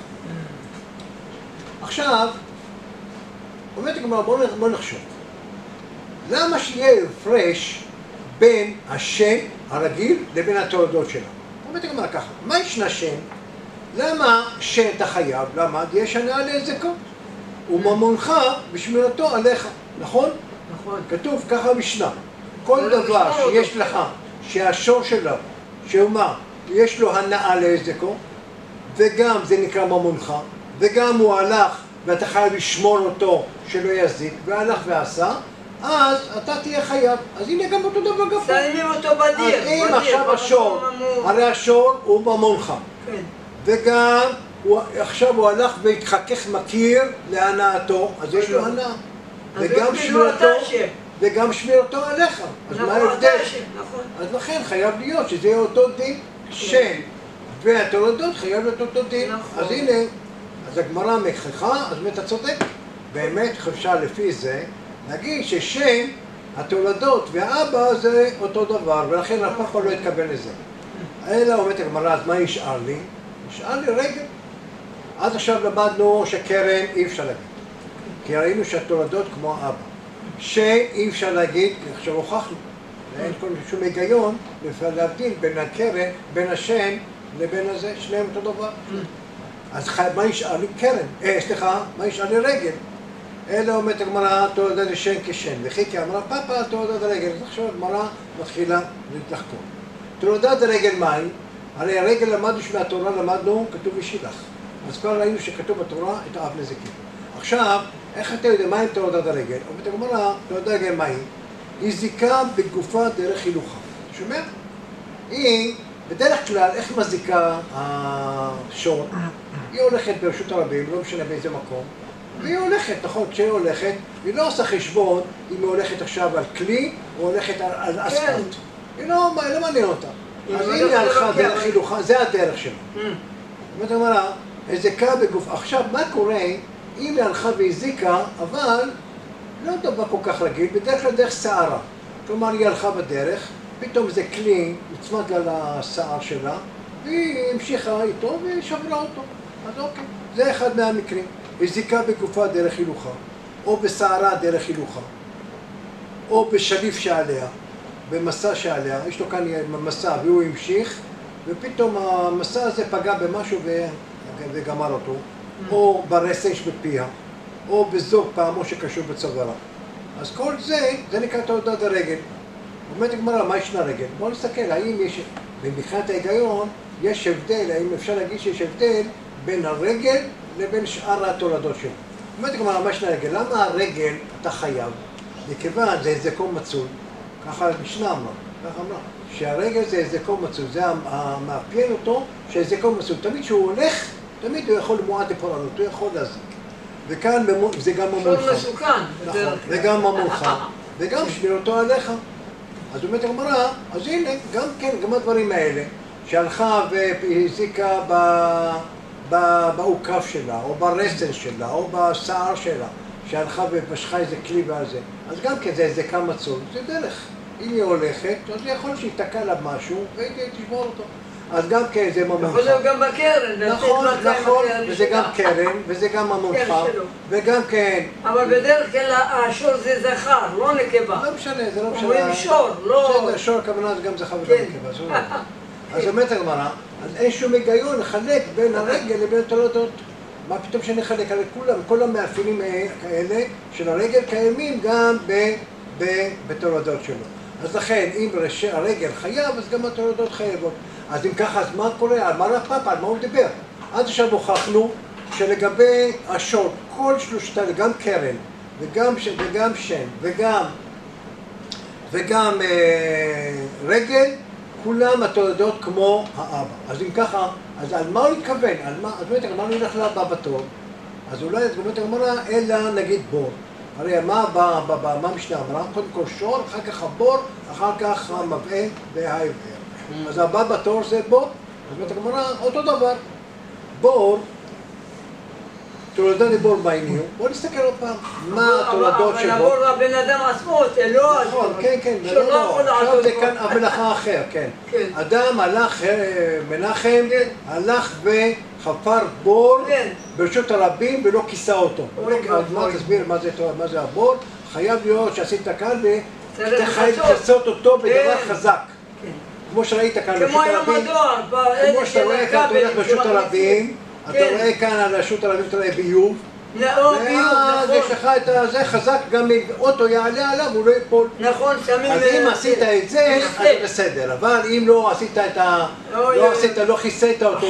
עכשיו, אומרת הגמרא, בוא נחשוב. למה שיהיה הפרש בין השם הרגיל לבין התולדות שלה? אומרת הגמרא ככה, מה ישנה שם? למה שם אתה חייב? למה? יש הנאה להזקו. וממונך בשמירתו עליך, נכון? נכון. כתוב ככה במשנה. כל דבר שיש לך, שהשור שלו, שהוא מה? יש לו הנאה להזקו, וגם זה נקרא ממונך, וגם הוא הלך ואתה חייב לשמור אותו שלא יזיק, והלך ועשה, אז אתה תהיה חייב. אז הנה גם אותו דבר גם פה. שמים אותו בדיר. אז אם עכשיו השור, הרי השור הוא ממונך. כן. וגם עכשיו הוא הלך והתחכך מכיר להנאתו, אז יש לו הנאה. וגם שמירתו עליך. אז מה ההבדל? אז לכן חייב להיות שזה יהיה אותו דין. שם והתולדות חייב להיות אותו דין. אז הנה, אז הגמרא מכריחה, אז אתה צודק. באמת אפשר לפי זה להגיד ששם, התולדות והאבא זה אותו דבר, ולכן אף אחד לא יתקבל לזה. אלא אומרת הגמרא, אז מה ישאר לי? ישאר לי רגל. עד עכשיו למדנו שקרן אי אפשר להגיד. כי ראינו שהתולדות כמו אבא. שאי אפשר להגיד, עכשיו הוכחנו. אין שום היגיון להבדיל בין הקרן, בין השן לבין הזה, שניהם אותו דבר. אז מה ישאר לי? קרן. מה ישאר לי? רגל. אלא אומרת הגמרא, תולדה דשן כשן. וכי כי אמרה פאפה, תולדה דרגל. אז עכשיו הגמרא מתחילה לחקור. תולדה דרגל מהי? הרי הרגל למדנו שמהתורה למדנו, כתוב ושילח. אז כבר ראינו שכתוב בתורה את האב נזיקים. עכשיו, איך אתה יודע מהי תולדת הרגל? אומרת הגמרא, תולדת הרגל מהי? היא זיקה בגופה דרך הילוכה. אתה שומע? היא, בדרך כלל, איך מזיקה השור? היא הולכת ברשות הרבים, לא משנה באיזה מקום, והיא הולכת, נכון, כשהיא הולכת, היא לא עושה חשבון אם היא הולכת עכשיו על כלי או הולכת על אספלט. היא לא מעניין אותה. אז אם היא הלכה דרך הילוכה, זה הדרך שלה. זאת אומרת, הזיקה בגוף. עכשיו, מה קורה אם היא הלכה והזיקה, אבל לא דבר כל כך רגיל, בדרך כלל דרך שערה. כלומר, היא הלכה בדרך, פתאום זה כלי נצמד על השיער שלה, והיא המשיכה איתו ושברה אותו. אז אוקיי, זה אחד מהמקרים. הזיקה בגופה דרך הילוכה, או בשערה דרך הילוכה, או בשליף שעליה, במסע שעליה, יש לו כאן מסע והוא המשיך, ופתאום המסע הזה פגע במשהו וגמר אותו, או ברסש בפיה, או בזוג פעמו שקשור בצווארה. אז כל זה, זה נקרא תולדת הרגל. אומרת הגמרא, מה ישנה רגל? בואו נסתכל, האם יש, מבחינת ההיגיון, יש הבדל, האם אפשר להגיד שיש הבדל בין הרגל לבין שאר התולדות שלו. אומרת הגמרא, מה ישנה רגל? למה הרגל אתה חייב? מכיוון זה הזקו מצוי, ככה המשנה אמרה, ככה אמרה, שהרגל זה הזקו מצוי, זה המאפיין אותו שהזקו מצוי. תמיד שהוא הולך, תמיד הוא יכול למועד לפורענות, הוא יכול להזיק. וכאן זה גם ממולך. שור מסוכן. נכון, וגם ממולך, וגם שמירתו עליך. אז אומרת הגמרא, אז הנה, גם כן, גם הדברים האלה, שהלכה והזיקה בעוקף שלה, או ברסן שלה, או בשיער שלה, שהלכה ופשחה איזה כלי והזה, אז גם כן זה זיקה מצול, זה דרך. אם היא הולכת, אז זה יכול שיתקע לה משהו, ותשבור אותו. אז גם כן זה ממולך. יכול להיות גם בקרן. נכון, נכון, וזה גם קרן, וזה גם ממולך, וגם כן... אבל בדרך כלל השור זה זכר, לא נקבה. לא משנה, זה לא משנה. אומרים שור, לא... בסדר, שור הכוונה זה גם זכר וגם נקבה. אז אומרת הגמרא, אז אין שום היגיון לחלק בין הרגל לבין התולדות. מה פתאום שנחלק? הרי כל המאפיינים האלה של הרגל קיימים גם בתולדות שלו. אז לכן, אם הרגל חייב, אז גם התולדות חייבות. אז אם ככה, אז מה קורה? על מה רפ"פ? על מה הוא דיבר? עד עכשיו הוכחנו שלגבי השור, כל שלושתה, גם קרן, וגם שן, וגם רגל, כולם התולדות כמו האבא. אז אם ככה, אז על מה הוא התכוון? אז באמת, מה הוא ילך לבא בתור? אז אולי באמת הגמרא, אלא נגיד בור. הרי מה המשנה אמרה? קודם כל שור, אחר כך הבור, אחר כך המבעה והעבר. אז הבא בתור זה בור, אז באמת הגמרא אותו דבר. בור, תולדה לבור בעיניו, בואו נסתכל עוד פעם, מה התולדות של בור? אבל הבור הבן אדם עצמו, זה לא... נכון, כן, עכשיו זה כאן המלאכה אחר, כן. אדם הלך, מנחם, הלך וחפר בור ברשות הרבים ולא כיסה אותו. אז מה תסביר מה זה הבור? חייב להיות שעשית כאן ותחייב לעשות אותו בדבר חזק. כמו שראית כאן ברשות הרבים, כמו שאתה רואה כאן ברשות הרבים, אתה רואה כאן על רשות הרבים, אתה רואה ביוב, ואז יש לך את זה חזק, גם אם אוטו יעלה עליו, הוא לא ייפול. נכון, שמים... אז אם עשית את זה, אז זה בסדר, אבל אם לא עשית את ה... לא כיסית אותו,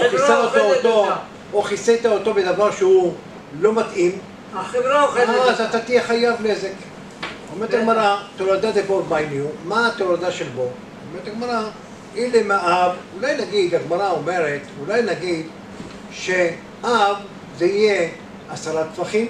או כיסית אותו בדבר שהוא לא מתאים, אז אתה תהיה חייב נזק. אומרת הגמרא, תולדה דבור בעיניו, מה התולדה של בור? אומרת הגמרא, הנה מאב, אולי נגיד, הגמרא אומרת, אולי נגיד שאב זה יהיה 10 טפחים,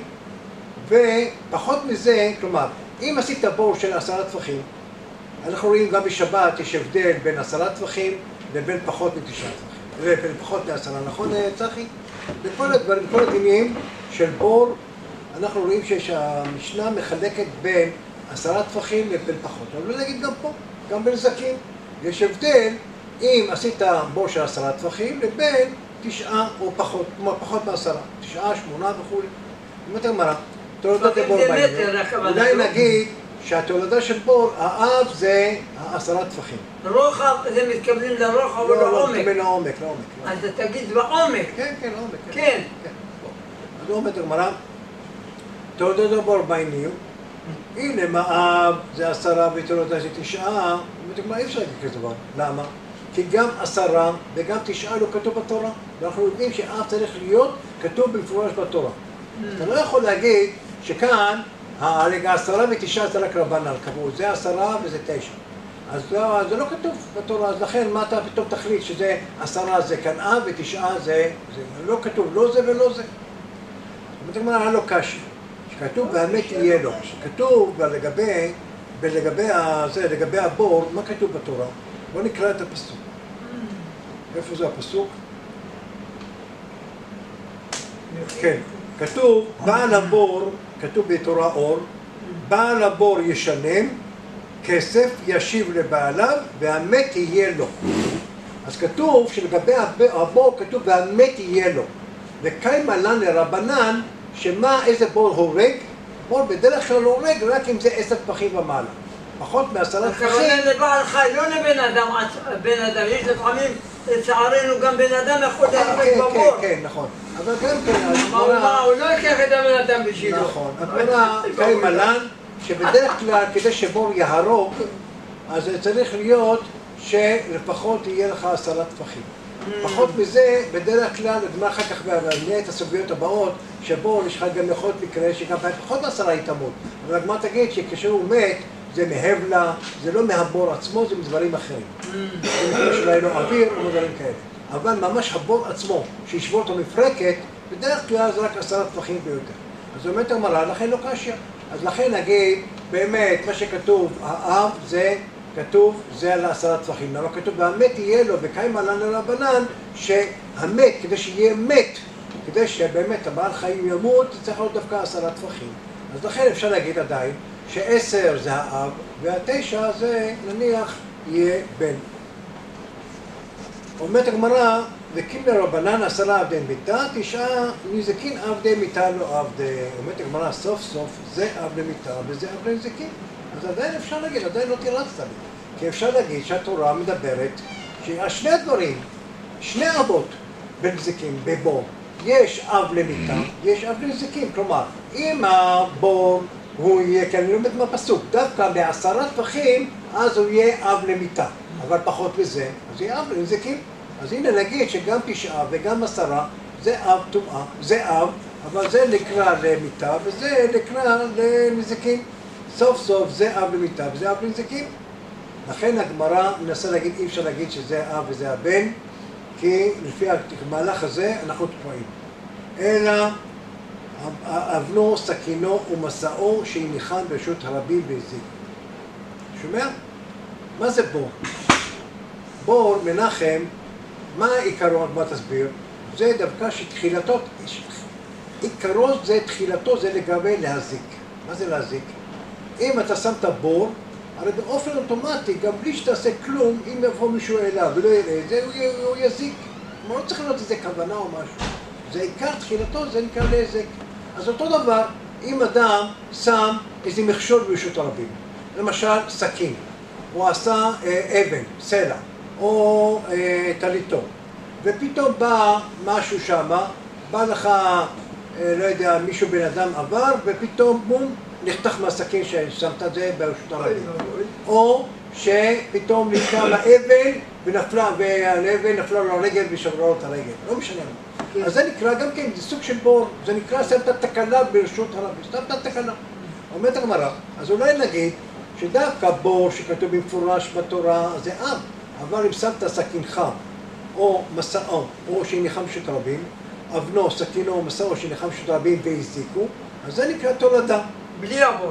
ופחות מזה, כלומר, אם עשית בור של 10 טפחים, אנחנו רואים גם בשבת יש הבדל בין 10 טפחים לבין פחות מ9 טפחים, לבין פחות מ10, נכון צחי? בכל הדברים, כל הדינים של בור, אנחנו רואים שהמשנה מחלקת בין 10 טפחים לבין פחות, אבל לא נגיד גם פה, גם בנזקים. יש הבדל אם עשית בור של 10 טפחים לבין 9 או פחות, כלומר פחות מ10, 9, 8 וכו'. אם אתה אמרה, תולדות לבור בעיניו, אולי נגיד שהתולדה של בור, האב זה 10 טפחים. רוחב, זה מתכוונים לרוחב או לעומק? לא, מתכוון לעומק. אז תגיד בעומק. כן, לעומק. כן. אז לא אומרת הגמרא, תולדות לבור בעיניו, הנה מאב זה 10 ותולדה זה 9, אומרת הגמרא, אי אפשר להגיד כזה דבר. למה? כי גם 10 וגם 9 לא כתוב בתורה, ואנחנו יודעים שאב צריך להיות כתוב במפורש בתורה. אתה לא יכול להגיד שכאן, הרגע 10 ו9 זה רק רבנן, קבעו, זה 10 וזה 9. אז זה לא כתוב בתורה, אז לכן מה אתה פתאום תחליט שזה 10 זה כאן אב ו9 זה לא כתוב, לא זה ולא זה. זאת אומרת, היה לו קשה, שכתוב באמת יהיה לו, שכתוב לגבי הבור, מה כתוב בתורה? בואו נקרא את הפסוק. איפה זה הפסוק? כן, כתוב, בעל הבור, כתוב בתורה אור, בעל הבור ישלם, כסף ישיב לבעליו, והמת יהיה לו. אז כתוב שלגבי הבור כתוב והמת יהיה לו. וקיימה לן לרבנן, איזה בור הורג? בור בדרך כלל הורג רק אם זה 10 טפחים ומעלה. פחות מ10 טפחים. הכוונה לבעל חי, לא לבן אדם, יש לפעמים, לצערנו גם בן אדם יכול להירג בבור. כן, נכון. אבל גם כן, הוא לא יקח את הבן אדם בשבילו. נכון. הכוונה, קיימה לן, שבדרך כלל כדי שבור יהרוג, אז זה צריך להיות שלפחות יהיה לך 10 טפחים. פחות מזה, בדרך כלל, לדמה אחר כך נהיה את הסוגיות הבאות, שבור יש לך גם יכול מקרה שגם פחות מ10 יתמות. אבל הגמרא תגיד שכשהוא מת, זה מהבלה, זה לא מהבור עצמו, זה מדברים אחרים. זה מקרה שלא לו אוויר או דברים כאלה. אבל ממש הבור עצמו, שישבור אותו מפרקת, בדרך כלל זה רק 10 טפחים ביותר. אז אומרת הגמרא, לכן לא קשיא. אז לכן נגיד, באמת, מה שכתוב, האב זה, כתוב, זה על 10 טפחים. למה כתוב, והמת יהיה לו, וקיימא לן רבנן, שהמת, כדי שיהיה מת, כדי שבאמת הבעל חיים ימות, זה צריך להיות דווקא 10 טפחים. אז לכן אפשר להגיד עדיין, ש10 זה האב, וה9 זה, נניח, יהיה בן. אומרת הגמרא, וקימנה רבנן 10 עבדי מיתה, 9 נזיקין עבדי מיתה לא עבדי. אומרת הגמרא, סוף סוף זה עבדי מיתה וזה עבדי נזיקין. אז עדיין אפשר להגיד, עדיין לא תירצת לי. כי אפשר להגיד שהתורה מדברת שיש שני דברים, שני אבות בנזיקין, בבור. יש אב למיתה, יש אב לנזיקין. כלומר, אם הבור הוא יהיה, כי אני לומד מהפסוק, דווקא ב10 טפחים, אז הוא יהיה אב למיתה. אבל פחות מזה, אז יהיה אב לנזיקין. אז הנה נגיד שגם 9 וגם 10 זה אב טומאה, זה אב, אבל זה נקרא למיתה וזה נקרא לנזיקין. סוף סוף זה אב למיתה וזה אב לנזיקין. לכן הגמרא מנסה להגיד, אי אפשר להגיד שזה אב וזה הבן, כי לפי המהלך הזה אנחנו תקועים. אלא אבנו, סכינו ומסעו שהניחן ברשות הרבים והזיק. שומע? מה זה בור? בור, מנחם, מה עיקרו? מה תסביר? זה דווקא שתחילתו, עיקרו זה תחילתו, זה לגבי להזיק. מה זה להזיק? אם אתה שמת בור, הרי באופן אוטומטי, גם בלי שתעשה כלום, אם יבוא מישהו אליו ולא יראה את זה, הוא יזיק. לא צריך להיות איזה כוונה או משהו. זה עיקר תחילתו, זה נקרא להזיק. אז אותו דבר, אם אדם שם איזה מכשול ברשות הרבים, למשל סכין, או עשה אבן, סלע, או טליתו, ופתאום בא משהו שמה, בא לך, לא יודע, מישהו בן אדם עבר, ופתאום בום, נחתך מהסכין ששמת את זה ברשות הרבים. או שפתאום נתקע לאבן ונפלה, והאבן נפלה לו הרגל ושברה לו את הרגל. לא משנה. אז זה נקרא גם כן, זה סוג של בור, זה נקרא שמת תקלה ברשות הרבים, שמת תקלה. אומרת הגמרא, אז אולי נגיד שדווקא בור שכתוב במפורש בתורה זה אב, אבל אם שמת סכינך או מסעו או שהניחם ברשות הרבים, אבנו, סכינו או מסעו שהניחם ברשות הרבים והזיקו, אז זה נקרא תולדה. בלי הבור.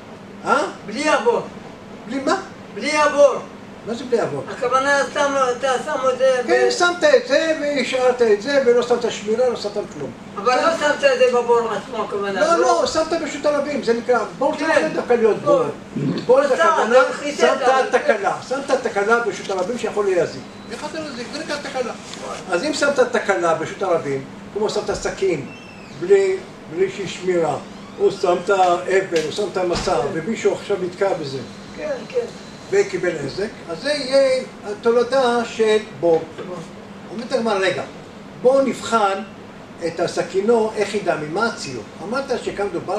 בלי הבור. בלי מה? בלי הבור. מה זה בלי הבור? הכוונה, אתה שם את זה... כן, שמת את זה והשארת את זה ולא שמת שמירה, לא שמת כלום. אבל לא שמת את זה בבור עצמו, הכוונה. לא, שמת ברשות הרבים, זה נקרא, בור זה לא דווקא להיות בור. בור זה הכוונה, שמת תקלה. שמת תקלה ברשות הרבים שיכול להזיק. יכולת להזיק, זה נקרא תקלה. אז אם שמת תקלה ברשות הרבים, כמו שמת סכין, בלי שהיא שמירה, או שמת אבן, או שמת מסע, ומישהו עכשיו נתקע בזה. כן, כן. וקיבל נזק, אז זה יהיה התולדה של בור. אומרת הגמרא, רגע, בואו נבחן את הסכינו, איך ידע, ממה הציור? אמרת שכאן דובר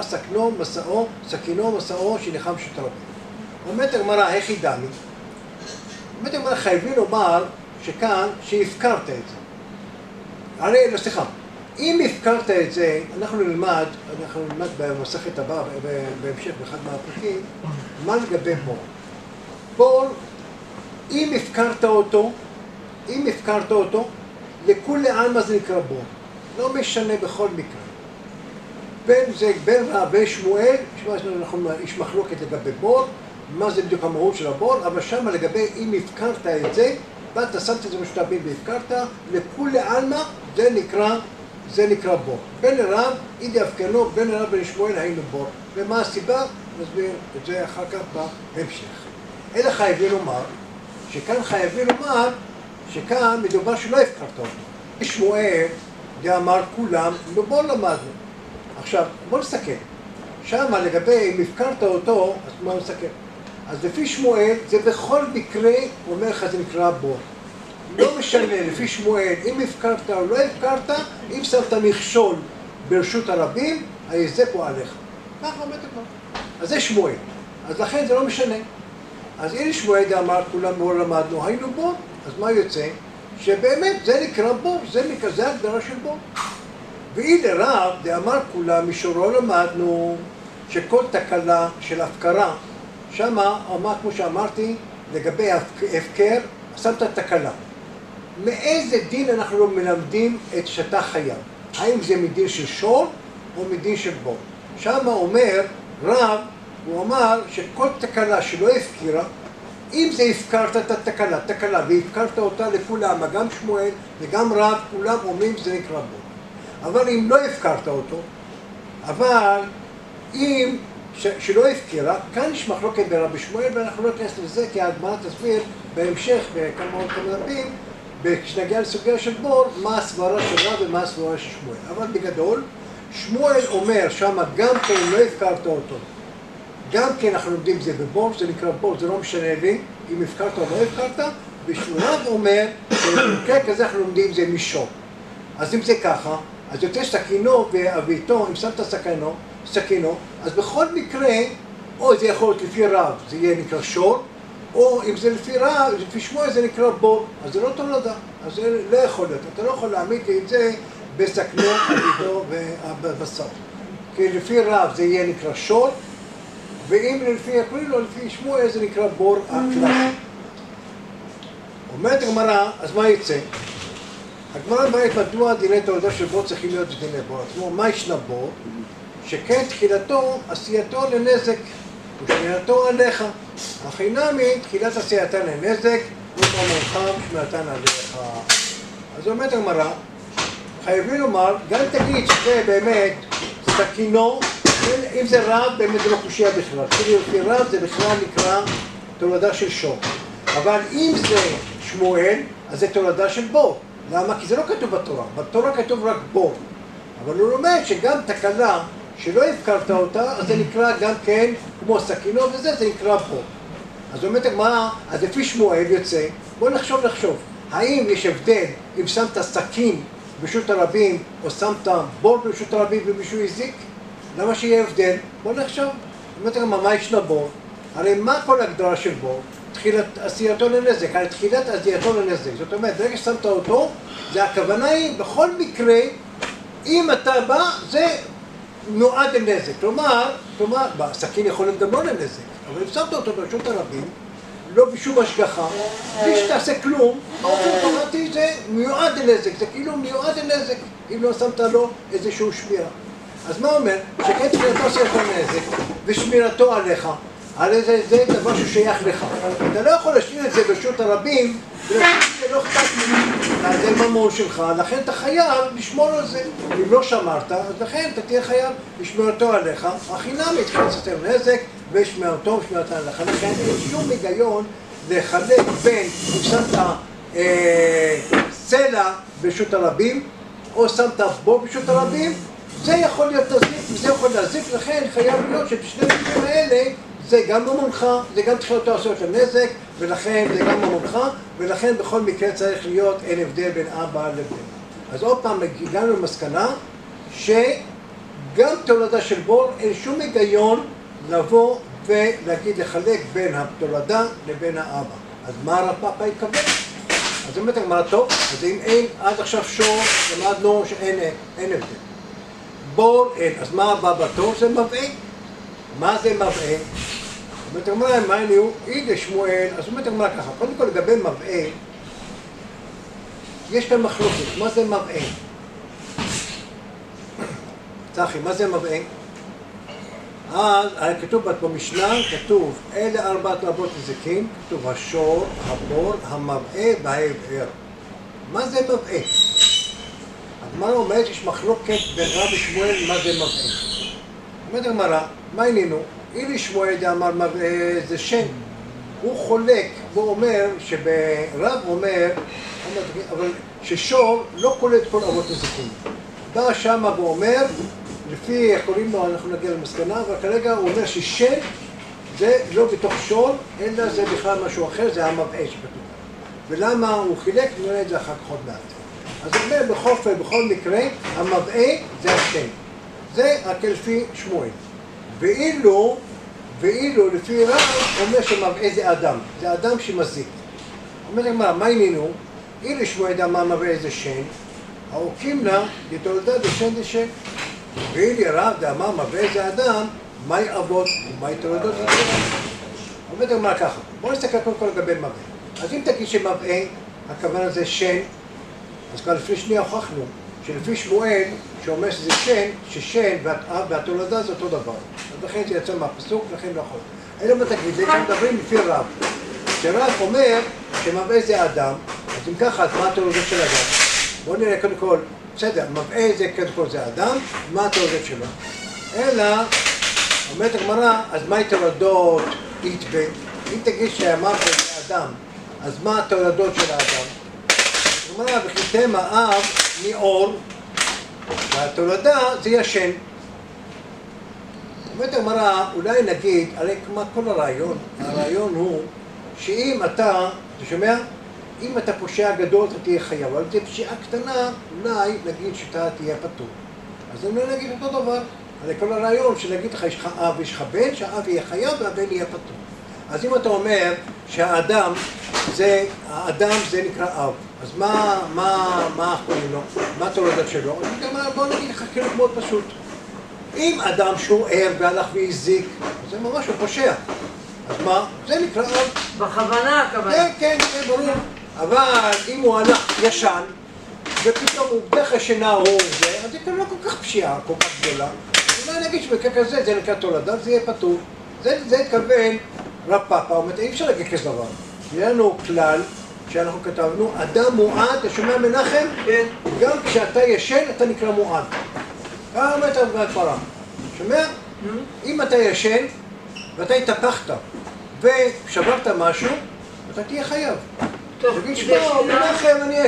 סכינו, מסעו, שניחם ברשות הרבים. אומרת הגמרא, איך ידע מי? אומרת הגמרא, חייבים לומר שכאן, שהפקרת את זה. הרי, לא, סליחה, אם הפקרת את זה, אנחנו נלמד במסכת הבאה, בהמשך, באחד מהפרקים, מה לגבי בור? בור, אם הפקרת אותו, לכולי עלמא זה נקרא בור. לא משנה בכל מקרה. בין רב ושמואל, יש מחלוקת לגבי בור, מה זה בדיוק המהות של הבור, אבל שם לגבי אם הפקרת את זה, באת, שמת את זה ברשות הרבים והפקרת, לכולי עלמא זה נקרא בור. בין רב, אידי הפקנו, בין רב ושמואל היינו בור. ומה הסיבה? נסביר את זה אחר כך בהמשך. אלא חייבים לומר, שכאן מדובר שלא הפקרת אותו. שמואל, אמר כולם, בוא למדנו. עכשיו, בוא נסתכל. שם לגבי אם הפקרת אותו, אז בוא נסתכל. אז לפי שמואל, זה בכל מקרה, הוא אומר לך, זה נקרא בור. לא משנה, לפי שמואל, אם הפקרת או לא הפקרת, אם שמת מכשול ברשות הרבים, ההיזק הוא עליך. ככה אומרת כבר. אז זה שמואל. אז לכן זה לא משנה. אז הנה שמואל אמר, כולם בוא למדנו, היינו בור. אז מה יוצא? שבאמת זה נקרא בור, זה הגדרה של בור. והנה רב, דאמר כולם, מישורו למדנו, שכל תקלה של הפקרה, שמה אמר, כמו שאמרתי, לגבי הפקר, שמת תקלה. מאיזה דין אנחנו לא מלמדים את שאתה חייב? האם זה מדין של שור או מדין של בור? שם אומר רב, הוא אמר שכל תקלה שלא הפקירה, אם זה הפקרת את תקלה, והפקרת אותה לכולם, גם שמואל וגם רב, כולם אומרים שזה נקרא בור. אבל אם לא הפקרת אותו, אבל אם שלא הפקירה, כאן יש מחלוקת ברבי שמואל, ואנחנו לא נכנס לזה, כי הגמרא תסביר בהמשך, בכמה עוד כמה דפים, כשנגיע לסוגיה של בור, מה הסברה של רב ומה הסברה של שמואל. אבל בגדול, שמואל אומר שמה גם כן לא הפקרת אותו, גם כן אנחנו לומדים זה בבור, זה נקרא בור, זה לא משנה לי, אם הפקרת או לא הפקרת, ושרב אומר, שבמקרה כזה אנחנו לומדים זה מישור. אז אם זה ככה, אז יותר סכינו ואביתו, אם שמת סכינו, אז בכל מקרה, או זה יכול להיות לפי רב, זה יהיה נקרא שור, או אם זה לפי רב, לפי שמואל זה נקרא בור, אז זה לא תולדה, אז זה לא יכול להיות, אתה לא יכול להעמיד את זה בסכנו, אביתו ובבשר. כי לפי רב זה יהיה נקרא שור, ואם לפי הקוראים לפי שמואל זה נקרא בור הקלאסי. אומרת הגמרא, אז מה יצא? הגמרא אומרת מדוע דיני תולדה של בור צריכים להיות דיני בור. עצמו, מה ישנה בור? שכן תחילתו עשייתו לנזק, ושמיעתו עליך. הכי נמי, תחילת עשייתה לנזק, ושמעתך ושמיעתן עליך. אז אומרת הגמרא, חייבים לומר, גם תגיד שזה באמת סכינו, אם זה רב, באמת זה לא קושייה בכלל. כאילו לפי רב זה בכלל נקרא תולדה של שור. אבל אם זה שמואל, אז זה תולדה של בור. למה? כי זה לא כתוב בתורה. בתורה כתוב רק בור. אבל הוא לומד שגם תקלה שלא הפקרת אותה, אז זה נקרא גם כן כמו סכינו, וזה נקרא בור. אז אומרת הגמרא, אז לפי שמואל יוצא, בוא נחשוב. האם יש הבדל אם שמת סכין ברשות הרבים, או שמת בור ברשות הרבים ומישהו הזיק? למה שיהיה הבדל? בוא נחשוב. אומרת הגמרא, מה ישנה בור? הרי מה כל הגדרה של בור? תחילת עשייתו לנזק, הרי תחילת עשייתו לנזק. זאת אומרת, ברגע ששמת אותו, זה הכוונה היא, בכל מקרה, אם אתה בא, זה נועד לנזק. כלומר, סכין יכול להיות גם לא לנזק, אבל אם שמת אותו ברשות הרבים, לא בשום השגחה, בלי שתעשה כלום, באופן אוטומטי זה מיועד לנזק, זה כאילו מיועד לנזק, אם לא שמת לו איזשהו שמירה. אז מה אומר? שכן תחילתו עשייתו לנזק, ושמירתו עליך, הרי זה דבר ששייך לך. אתה לא יכול להשאיר את זה ברשות הרבים, ולהשאיר לא אכפת לי, זה ממון שלך, לכן אתה חייב לשמור על זה. אם לא שמרת, אז לכן אתה תהיה חייב לשמירתו עליך. החינם יתחיל לעשות נזק, ושמירתו ושמירתה עליך. לכן אין שום היגיון לחלק בין אם שמת סלע ברשות הרבים, או שמת בור ברשות הרבים, זה יכול להיות תזיק, וזה יכול להזיק, לכן חייב להיות שבשני המקרים האלה זה גם ממונך, זה גם תחילתו עשיות לנזק, ולכן זה גם ממונך, ולכן בכל מקרה צריך להיות אין הבדל בין אבא לבן. אז עוד פעם הגענו למסקנה שגם תולדה של בור אין שום היגיון לבוא ולהגיד לחלק בין התולדה לבין האבא. אז מה הרב פאפא התכוון? אז באמת הגמרא טוב, אז אם אין עד עכשיו שור, למדנו שאין הבדל. בור אין, אז מה הבא בתור? זה מבעה. מה זה מבעה? זאת אומרת, מה היינו? אידי שמואל, אז זאת אומרת ככה, קודם כל לגבי מבעה, יש כאן מחלוקת, מה זה מבעה? צחי, מה זה מבעה? אז כתוב במשנה, כתוב, אלה ארבעת רבות נזיקין, כתוב השור, הבור, המבעה וההבער. מה זה מבעה? הגמרא אומרת שיש מחלוקת בין רבי שמואל מה זה מבעה. אומרת הגמרא, מה ענינו? אילי שמואל אמר מבעה זה שם. הוא חולק, הוא אומר שברב אומר, אבל ששור לא קולט כל אבות נזיקין. בא שמה ואומר, לפי קוראים לו, אנחנו נגיע למסקנה, אבל כרגע הוא אומר ששם זה לא בתוך שור, אלא זה בכלל משהו אחר, זה המבעה שכתוב. ולמה הוא חילק? נראה את זה אחר כך עוד מעט. אז הוא אומר בחופר, בכל מקרה, המבעה זה השם. זה רק לפי שמואל. ואילו לפי רב אומר שמבעה זה אדם, זה אדם שמזיק. אומר למה, מה עניינו? אילו שמואל אמר מבעה זה שם, העוקים לה, לתולדה דשן דשן. ואילי רב אמר מבעה זה אדם, מהי אבות ומהי תולדות זה אומר למה ככה, בואו נסתכל קודם כל לגבי מבעה. אז אם תגיד שמבעה, הכוונה זה שם, אז כבר לפני שנייה הוכחנו שלפי שמואל, שאומר שזה ששן והתולדה זה אותו דבר. אז לכן זה יצא מהפסוק, לכן לא יכול. אלא מה תגיד, זה מדברים לפי רב. כשרב אומר שמבעה זה אדם, אז אם ככה, אז מה התולדות של אדם? בואו נראה קודם כל, בסדר, מבעה זה קודם כל זה אדם, מה התולדות שלו? אלא, אומרת הגמרא, אז מה התולדות יתבע? אם תגיד שאמרת זה אדם, אז מה התולדות של האדם? הגמרא, וכיתם האב מאור, והתולדה זה ישן. אומרת הגמרא, אולי נגיד, הרי כמו כל הרעיון הוא שאם אתה שומע? אם אתה פושע גדול, אתה תהיה חייב, אבל אם זה פשיעה קטנה, אולי נגיד שאתה תהיה פטור. אז אני לא נגיד אותו דבר. הרי כל הרעיון שנגיד לך, יש לך אב ויש לך בן, שהאב יהיה חייב והבן יהיה פטור. אז אם אתה אומר שהאדם זה נקרא אב, אז מה קוראים לו? מה התולדות שלו? אז בוא נגיד לך כאילו מאוד פשוט. אם אדם שהוא ער והלך והזיק, זה ממש הוא פושע. אז מה? זה נקרא אב. בכוונה הכוונה. כן, זה ברור. אבל אם הוא הלך ישן, ופתאום הוא דרך שינה או זה, אז זה כבר לא כל כך פשיעה, כל כך גדולה. אולי נגיד שבקרה כזה, זה נקרא תולדה, זה יהיה פטור. זה התכוון רב פאפה, הוא אומר, אי אפשר להגיד כזה דבר. יהיה לנו כלל שאנחנו כתבנו, אדם מועד, אתה שומע מנחם? כן. גם כשאתה ישן, אתה נקרא מועד. כמה אומרת בהתפרה. שומע? אם אתה ישן, ואתה התהפכת, ושברת משהו, אתה תהיה חייב. תגיד, שמע, מנחם, אני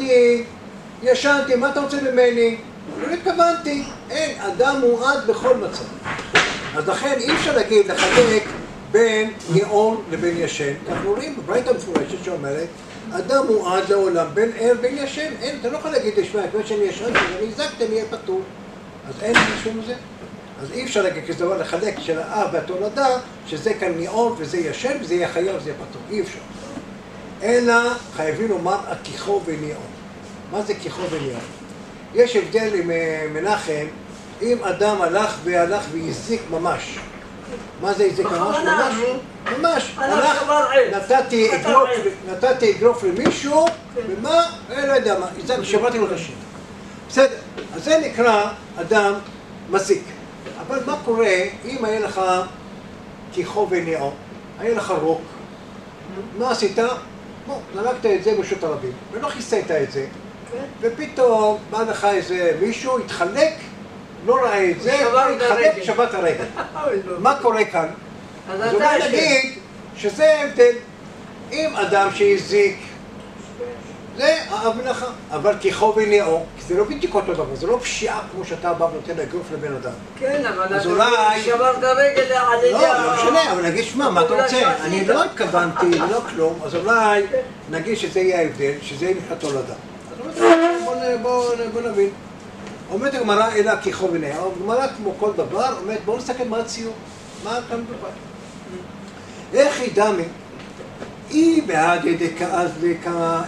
ישנתי, מה אתה רוצה ממני? לא התכוונתי, אין, אדם מועד בכל מצב. אז לכן אי אפשר להגיד, לחלק בין ניאון לבין ישן. אנחנו רואים בברייתא המפורשת שאומרת, אדם מועד לעולם בין ער בין ישן. אין, אתה לא יכול להגיד, תשמע, כמו שאני ישנתי ואני הזקתי, אני אהיה פטור. אז אין משהו מזה. אז אי אפשר להגיד כזה דבר לחלק של האב והתולדה, שזה כאן ניאון וזה ישן וזה יהיה חייב וזה יהיה פטור. אי אפשר. אלא חייבים לומר הכיחו וניאון. מה זה כיחו וניאון? יש הבדל עם מנחם, אם אדם הלך והזיק ממש. מה זה הזיק ממש? ממש. הלך, נתתי אגרוף למישהו, ומה? לא יודע מה, שבראתי לו את השם. בסדר, אז זה נקרא אדם מזיק. אבל מה קורה אם היה לך כיחו וניאון? היה לך רוק. מה עשית? זרקת את זה ברשות הרבים, ולא כיסית את זה. ופתאום בא לך איזה מישהו, התחלק, לא ראה את זה, התחלק, שבת הרגל. מה קורה כאן? אז אולי נגיד שזה ההבדל. אם אדם שהזיק, זה המלאכה. אבל כיחו וניאון, כי זה לא בדיוק אותו דבר, זה לא פשיעה כמו שאתה בא ונותן אגרוף לבן אדם. כן, אבל אתה שברת הרגל על ידי... לא משנה, אבל נגיד, שמע, מה אתה רוצה? אני לא התכוונתי, לא כלום, אז אולי נגיד שזה יהיה ההבדל, שזה יהיה נקרא תולדה. בוא נבין. אומרת הגמרא אלא כיחו וניאון, הגמרא כמו כל דבר, אומרת בואו נסתכל מה הציור, מה כאן בבית. איך היא דמי? אי בהדי דקאז לקה,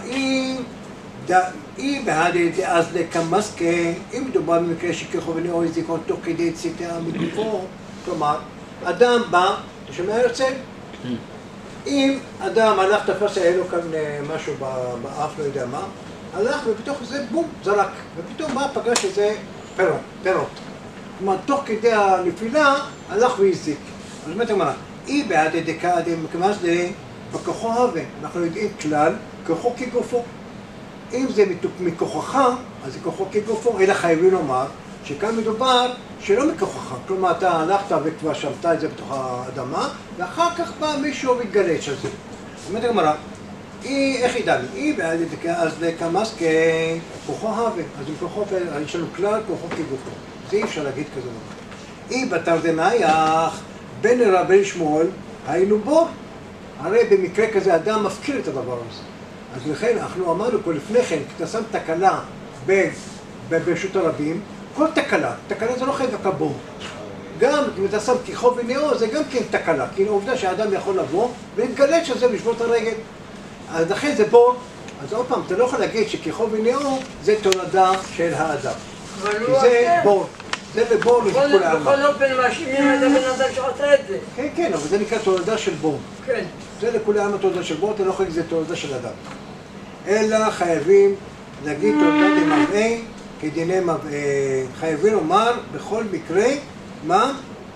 אי בהדי דאז לקה מסקה, אם מדובר במקרה שכיחו וניאון הזיקות תוך כדי ציטה מגופו, כלומר, אדם בא, אתה שומע יוצא? אם אדם הלך תפס היה לו כאן משהו באף, לא יודע מה, הלך ובתוך זה בום, זרק, ופתאום בא פגש איזה פירות. כלומר, תוך כדי הנפילה הלך והזיק. אז אומרת הגמרא, אי בהדי דקה מכיוון שזה בכוחו הווה. אנחנו יודעים כלל, כוחו כגופו. אם זה מכוחך, אז זה כוחו כגופו. אלא חייבים לומר שכאן מדובר שלא מכוחך. כלומר, אתה הלכת וכבר שמת את זה בתוך האדמה, ואחר כך בא מישהו והתגלש על זה. אומרת הגמרא, איך היא דמי? היא בהדי דקה אז לקמאס ככוחו הווה. אז עם כוחו, יש לנו כלל כוחו כגופו. זה אי אפשר להגיד כזה דבר. אי בתרדמייך בין רבי שמואל היינו בור. הרי במקרה כזה אדם מפקיר את הדבר הזה. אז לכן אנחנו אמרנו פה לפני כן, כי אתה שם תקלה ברשות הרבים, כל תקלה זה לא חייב בור. גם אם אתה שם כיחו וניאון זה גם כן תקלה, כי העובדה שהאדם יכול לבוא ולהתגלש על זה בשבור את הרגל. אז לכן זה בור, אז עוד פעם, אתה לא יכול להגיד שכיחו וניאון זה תולדה של האדם. כי זה בור. זה בבור לזכול העלמה. בכל אופן מאשימים את הבן אדם שעושה את זה. כן, אבל זה נקרא תולדה של בור. כן. זה לכולי העלמה תולדה של בור, אתה לא יכול להגיד שזה תולדה של אדם. אלא חייבים להגיד תולדה דמבעה, כדיני חייבים לומר בכל מקרה, מה?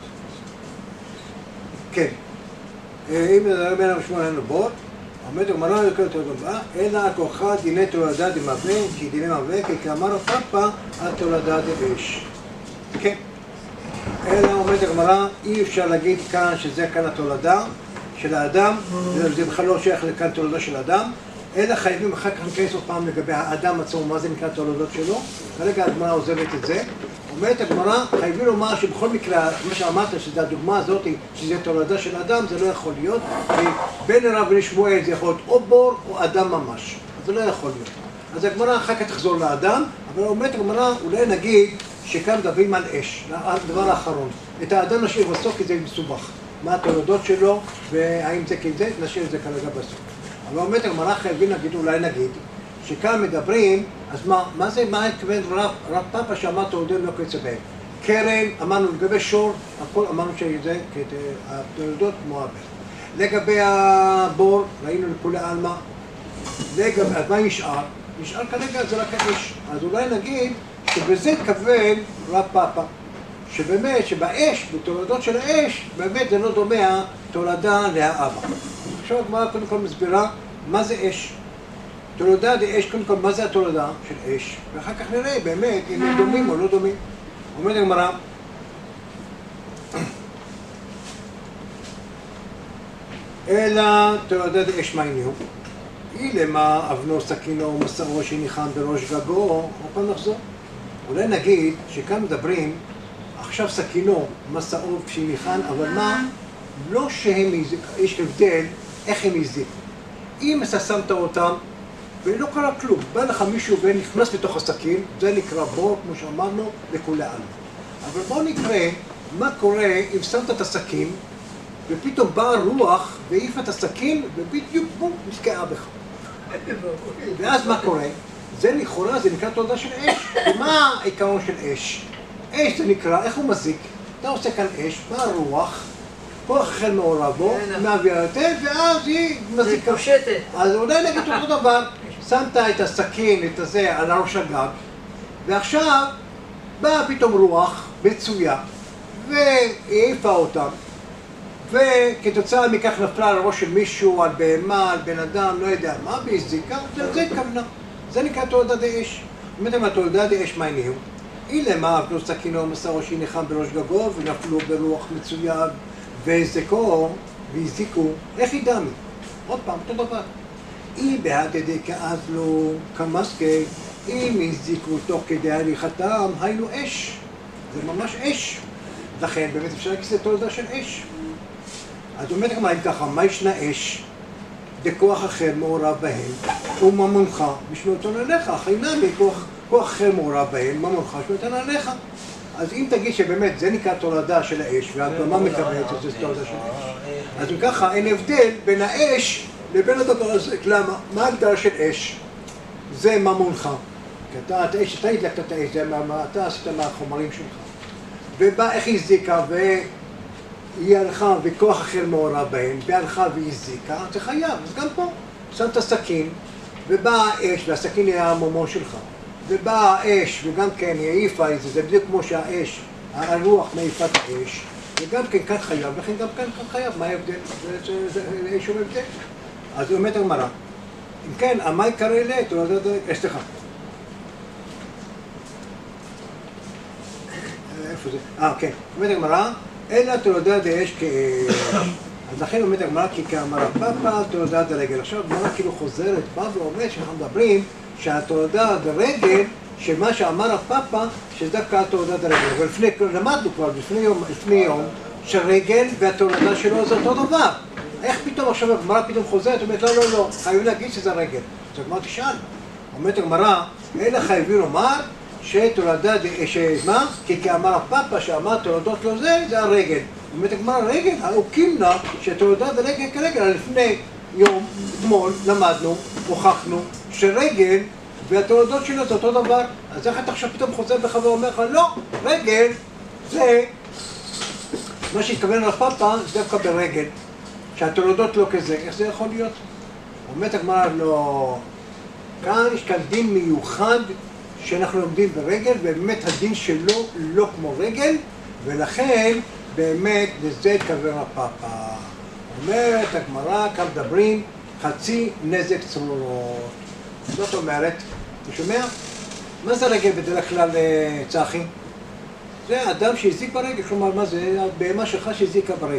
כן. אם נדבר בין המשמעות לנו בו, אומרת הגמרא יותר טוב הבא, אלא הכוחה דיני תולדה דמווה, כי דיני מווה, כי כאמר הפאפה, התולדה דאש. כן. אלא אומרת הגמרא, אי אפשר להגיד כאן שזה כאן התולדה של האדם, זה בכלל לא שייך לכאן תולדה של האדם, אלא חייבים אחר כך נכנס עוד פעם לגבי האדם עצמו, מה זה נקרא תולדות שלו. כרגע הגמרא עוזבת את זה. אומרת הגמרא, חייבים לומר שבכל מקרה, מה שאמרת, שזו הדוגמה הזאת, שזה תולדה של אדם, זה לא יכול להיות. בין הרב ולשמואל זה יכול להיות או בור או אדם ממש. אז זה לא יכול להיות. אז הגמרא אחר כך תחזור לאדם, אבל אומרת הגמרא, אולי נגיד שכאן מדברים על אש, הדבר האחרון. את האדם נשאיר בסוף כי זה מסובך. מה התולדות שלו, והאם זה כזה, נשאיר את זה כרגע בסוף. אבל אומרת הגמרא חייבים להגיד, אולי נגיד, שכאן מדברים, אז מה זה, מה התכוון רב פאפה שאמר תולדות לא כצבעים? קרן, אמרנו לגבי שור, הכל אמרנו שזה התולדות כמו הבן. לגבי הבור, ראינו לכולי עלמא, לגבי, אז מה נשאר? נשאר כרגע זה רק האש. אז אולי נגיד שבזה התכוון רב פאפה, שבאמת, שבאש, בתולדות של האש, באמת זה לא דומה תולדה להאבא. עכשיו הגמרא קודם כל מסבירה מה זה אש. תולדה דאש, קודם כל מה זה התולדה של אש, ואחר כך נראה באמת אם הם דומים או לא דומים. אומרת הגמרא, אלא תולדה דאש מה הניעו? אילמה אבנו סכינו מסעו שניחם בראש גגו, או פעם נחזור. אולי נגיד שכאן מדברים עכשיו סכינו מסעו שניחם, אבל מה? לא שהם הזיקו, יש הבדל איך הם הזיקו. אם אתה שמת אותם ולא קרה כלום, בא לך מישהו ונכנס לתוך הסכין, זה נקרא בור, כמו שאמרנו, לכולי עלמא. אבל בואו נקרא מה קורה אם שמת את הסכין ופתאום באה רוח והעיפה את הסכין ובדיוק בום, נתקעה בך. ואז מה קורה? זה לכאורה, זה נקרא תולדה של אש. ומה העיקרון של אש? אש זה נקרא, איך הוא מזיק? אתה עושה כאן אש, באה רוח, כוח אחר מעורב בו, מעביר יותר, ואז היא מזיקה. אז אולי נגיד אותו דבר, שמת את הסכין, את הזה, על הראש הגג, ועכשיו באה פתאום רוח מצויה, והעיפה אותם, וכתוצאה מכך נפלה על ראש של מישהו, על בהמה, על בן אדם, לא יודע מה, והזיקה, זה התכוונה. זה נקרא תולדה דאש. אומרת מה תולדה דאש מה הניעו? אילמה אבנו סכינו מסעו שניחם בראש גגו, ונפלו ברוח מצויה, והזיקו, איך ידעמי? עוד פעם, אותו דבר. אם בהדדי כאזלו כמסקי, אם הזיקו תוך כדי הליכתם, היינו אש. זה ממש אש. לכן באמת אפשר להגיד שזה תולדה של אש. אז אומרת הגמרא אם ככה, מה ישנה אש? בכוח אחר מעורב בהם, וממונך משמעותן עליך, חינם כוח אחר מעורב בהם, ממונך משמעותן עליך. אז אם תגיד שבאמת זה נקרא תולדה של האש, והגמרא מקבלת את זה תולדה של האש, אז אם ככה אין הבדל בין האש לבין הדבר הזה. למה? מה ההגדרה של אש? זה ממונך. כי אתה הדלקת את האש, אתה עשית מהחומרים שלך. ובא איך היא הזיקה, והיא הלכה וכוח אחר מעורב בהם, והיא הלכה והיא הזיקה, זה חייב. אז גם פה, שמת סכין, ובאה האש, והסכין היה המומון שלך. ובאה האש, וגם כן היא העיפה את זה, זה בדיוק כמו שהאש, הרוח מעיפה את האש, וגם כן כאן חייב, לכן גם כאן חייב, מה ההבדל? זה שום הבדל. אז הוא אומרת הגמרא, אם כן, מה יקרא אלת? סליחה. איפה זה? כן. אומרת הגמרא, אלא תולדה דאש כאש. אז לכן אומרת הגמרא, כי כאמר הפאפה תולדה דרגל. עכשיו הגמרא כאילו חוזרת, בא ואומרת שאנחנו מדברים שהתולדה דרגל, שמה שאמר הפאפה, שזה דווקא התולדה דרגל. אבל למדנו כבר לפני יום, שרגל והתולדה שלו זה אותו דבר. איך פתאום עכשיו הגמרא פתאום חוזרת, אומרת לא, חייבים להגיד שזה רגל. אז הגמרא תשאל. אומרת הגמרא, אלא חייבים לומר שתולדה, שמה? כי כאמר הפאפה שאמר תולדות לו זה הרגל. אומרת הגמרא רגל, הוא קימנה שתולדה דרגל כרגל. לפני יום, אתמול, למדנו, הוכחנו שרגל והתולדות שלו זה אותו דבר. אז איך אתה עכשיו פתאום חוזר בך ואומר לך, לא, רגל זה מה שהתכוון על הפאפה, זה דווקא ברגל. שהתולדות לא כזה, איך זה יכול להיות? אומרת הגמרא, לא, כאן יש כאן דין מיוחד שאנחנו לומדים ברגל, ובאמת הדין שלו לא כמו רגל, ולכן באמת לזה התכוון הפאפה. אומרת הגמרא, כאן מדברים, חצי נזק צרורות. זאת אומרת, אתה שומע? מה זה רגל בדרך כלל, צחי? זה אדם שהזיק ברגל, כלומר, מה זה? הבהמה שלך שהזיקה ברגל.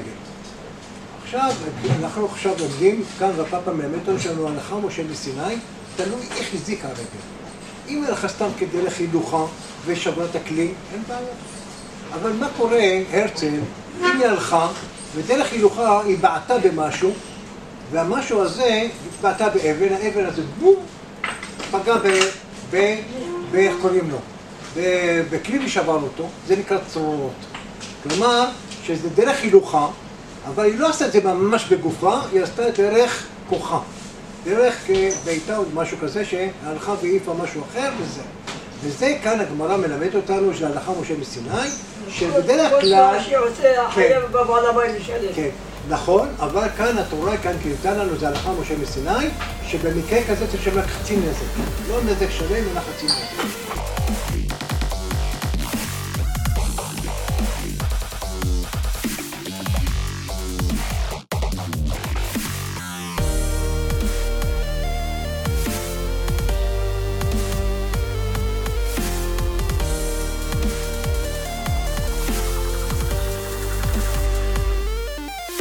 אנחנו עכשיו לומדים, כאן הפאפה מלמד אותנו שלנו הלכה משה מסיני, תלוי איך הזיק הרגל. אם הלכה סתם כדרך הילוכה ושברה את הכלי, אין בעיה. אבל מה קורה, הרצל, אם היא הלכה ודרך הילוכה היא בעטה במשהו, והמשהו הזה בעטה באבן, האבן הזה בום, פגע איך קוראים לו? בכלי ושבר אותו, זה נקרא צרורות. כלומר, שזה דרך הילוכה, אבל היא לא עשתה את זה ממש בגופה, היא עשתה דרך כוחה. דרך בעיטה או משהו כזה שהלכה והעיפה משהו אחר וזה. וזה כאן הגמרא מלמד אותנו של הלכה משה מסיני, שבדרך כלל... כל מה שעושה החייב בבעל הבית משלם. כן, נכון, אבל כאן התורה כאן כנתן לנו זה הלכה משה מסיני, שבמקרה כזה צריך לשמר חצי נזק. לא נזק שלם, אלא חצי נזק.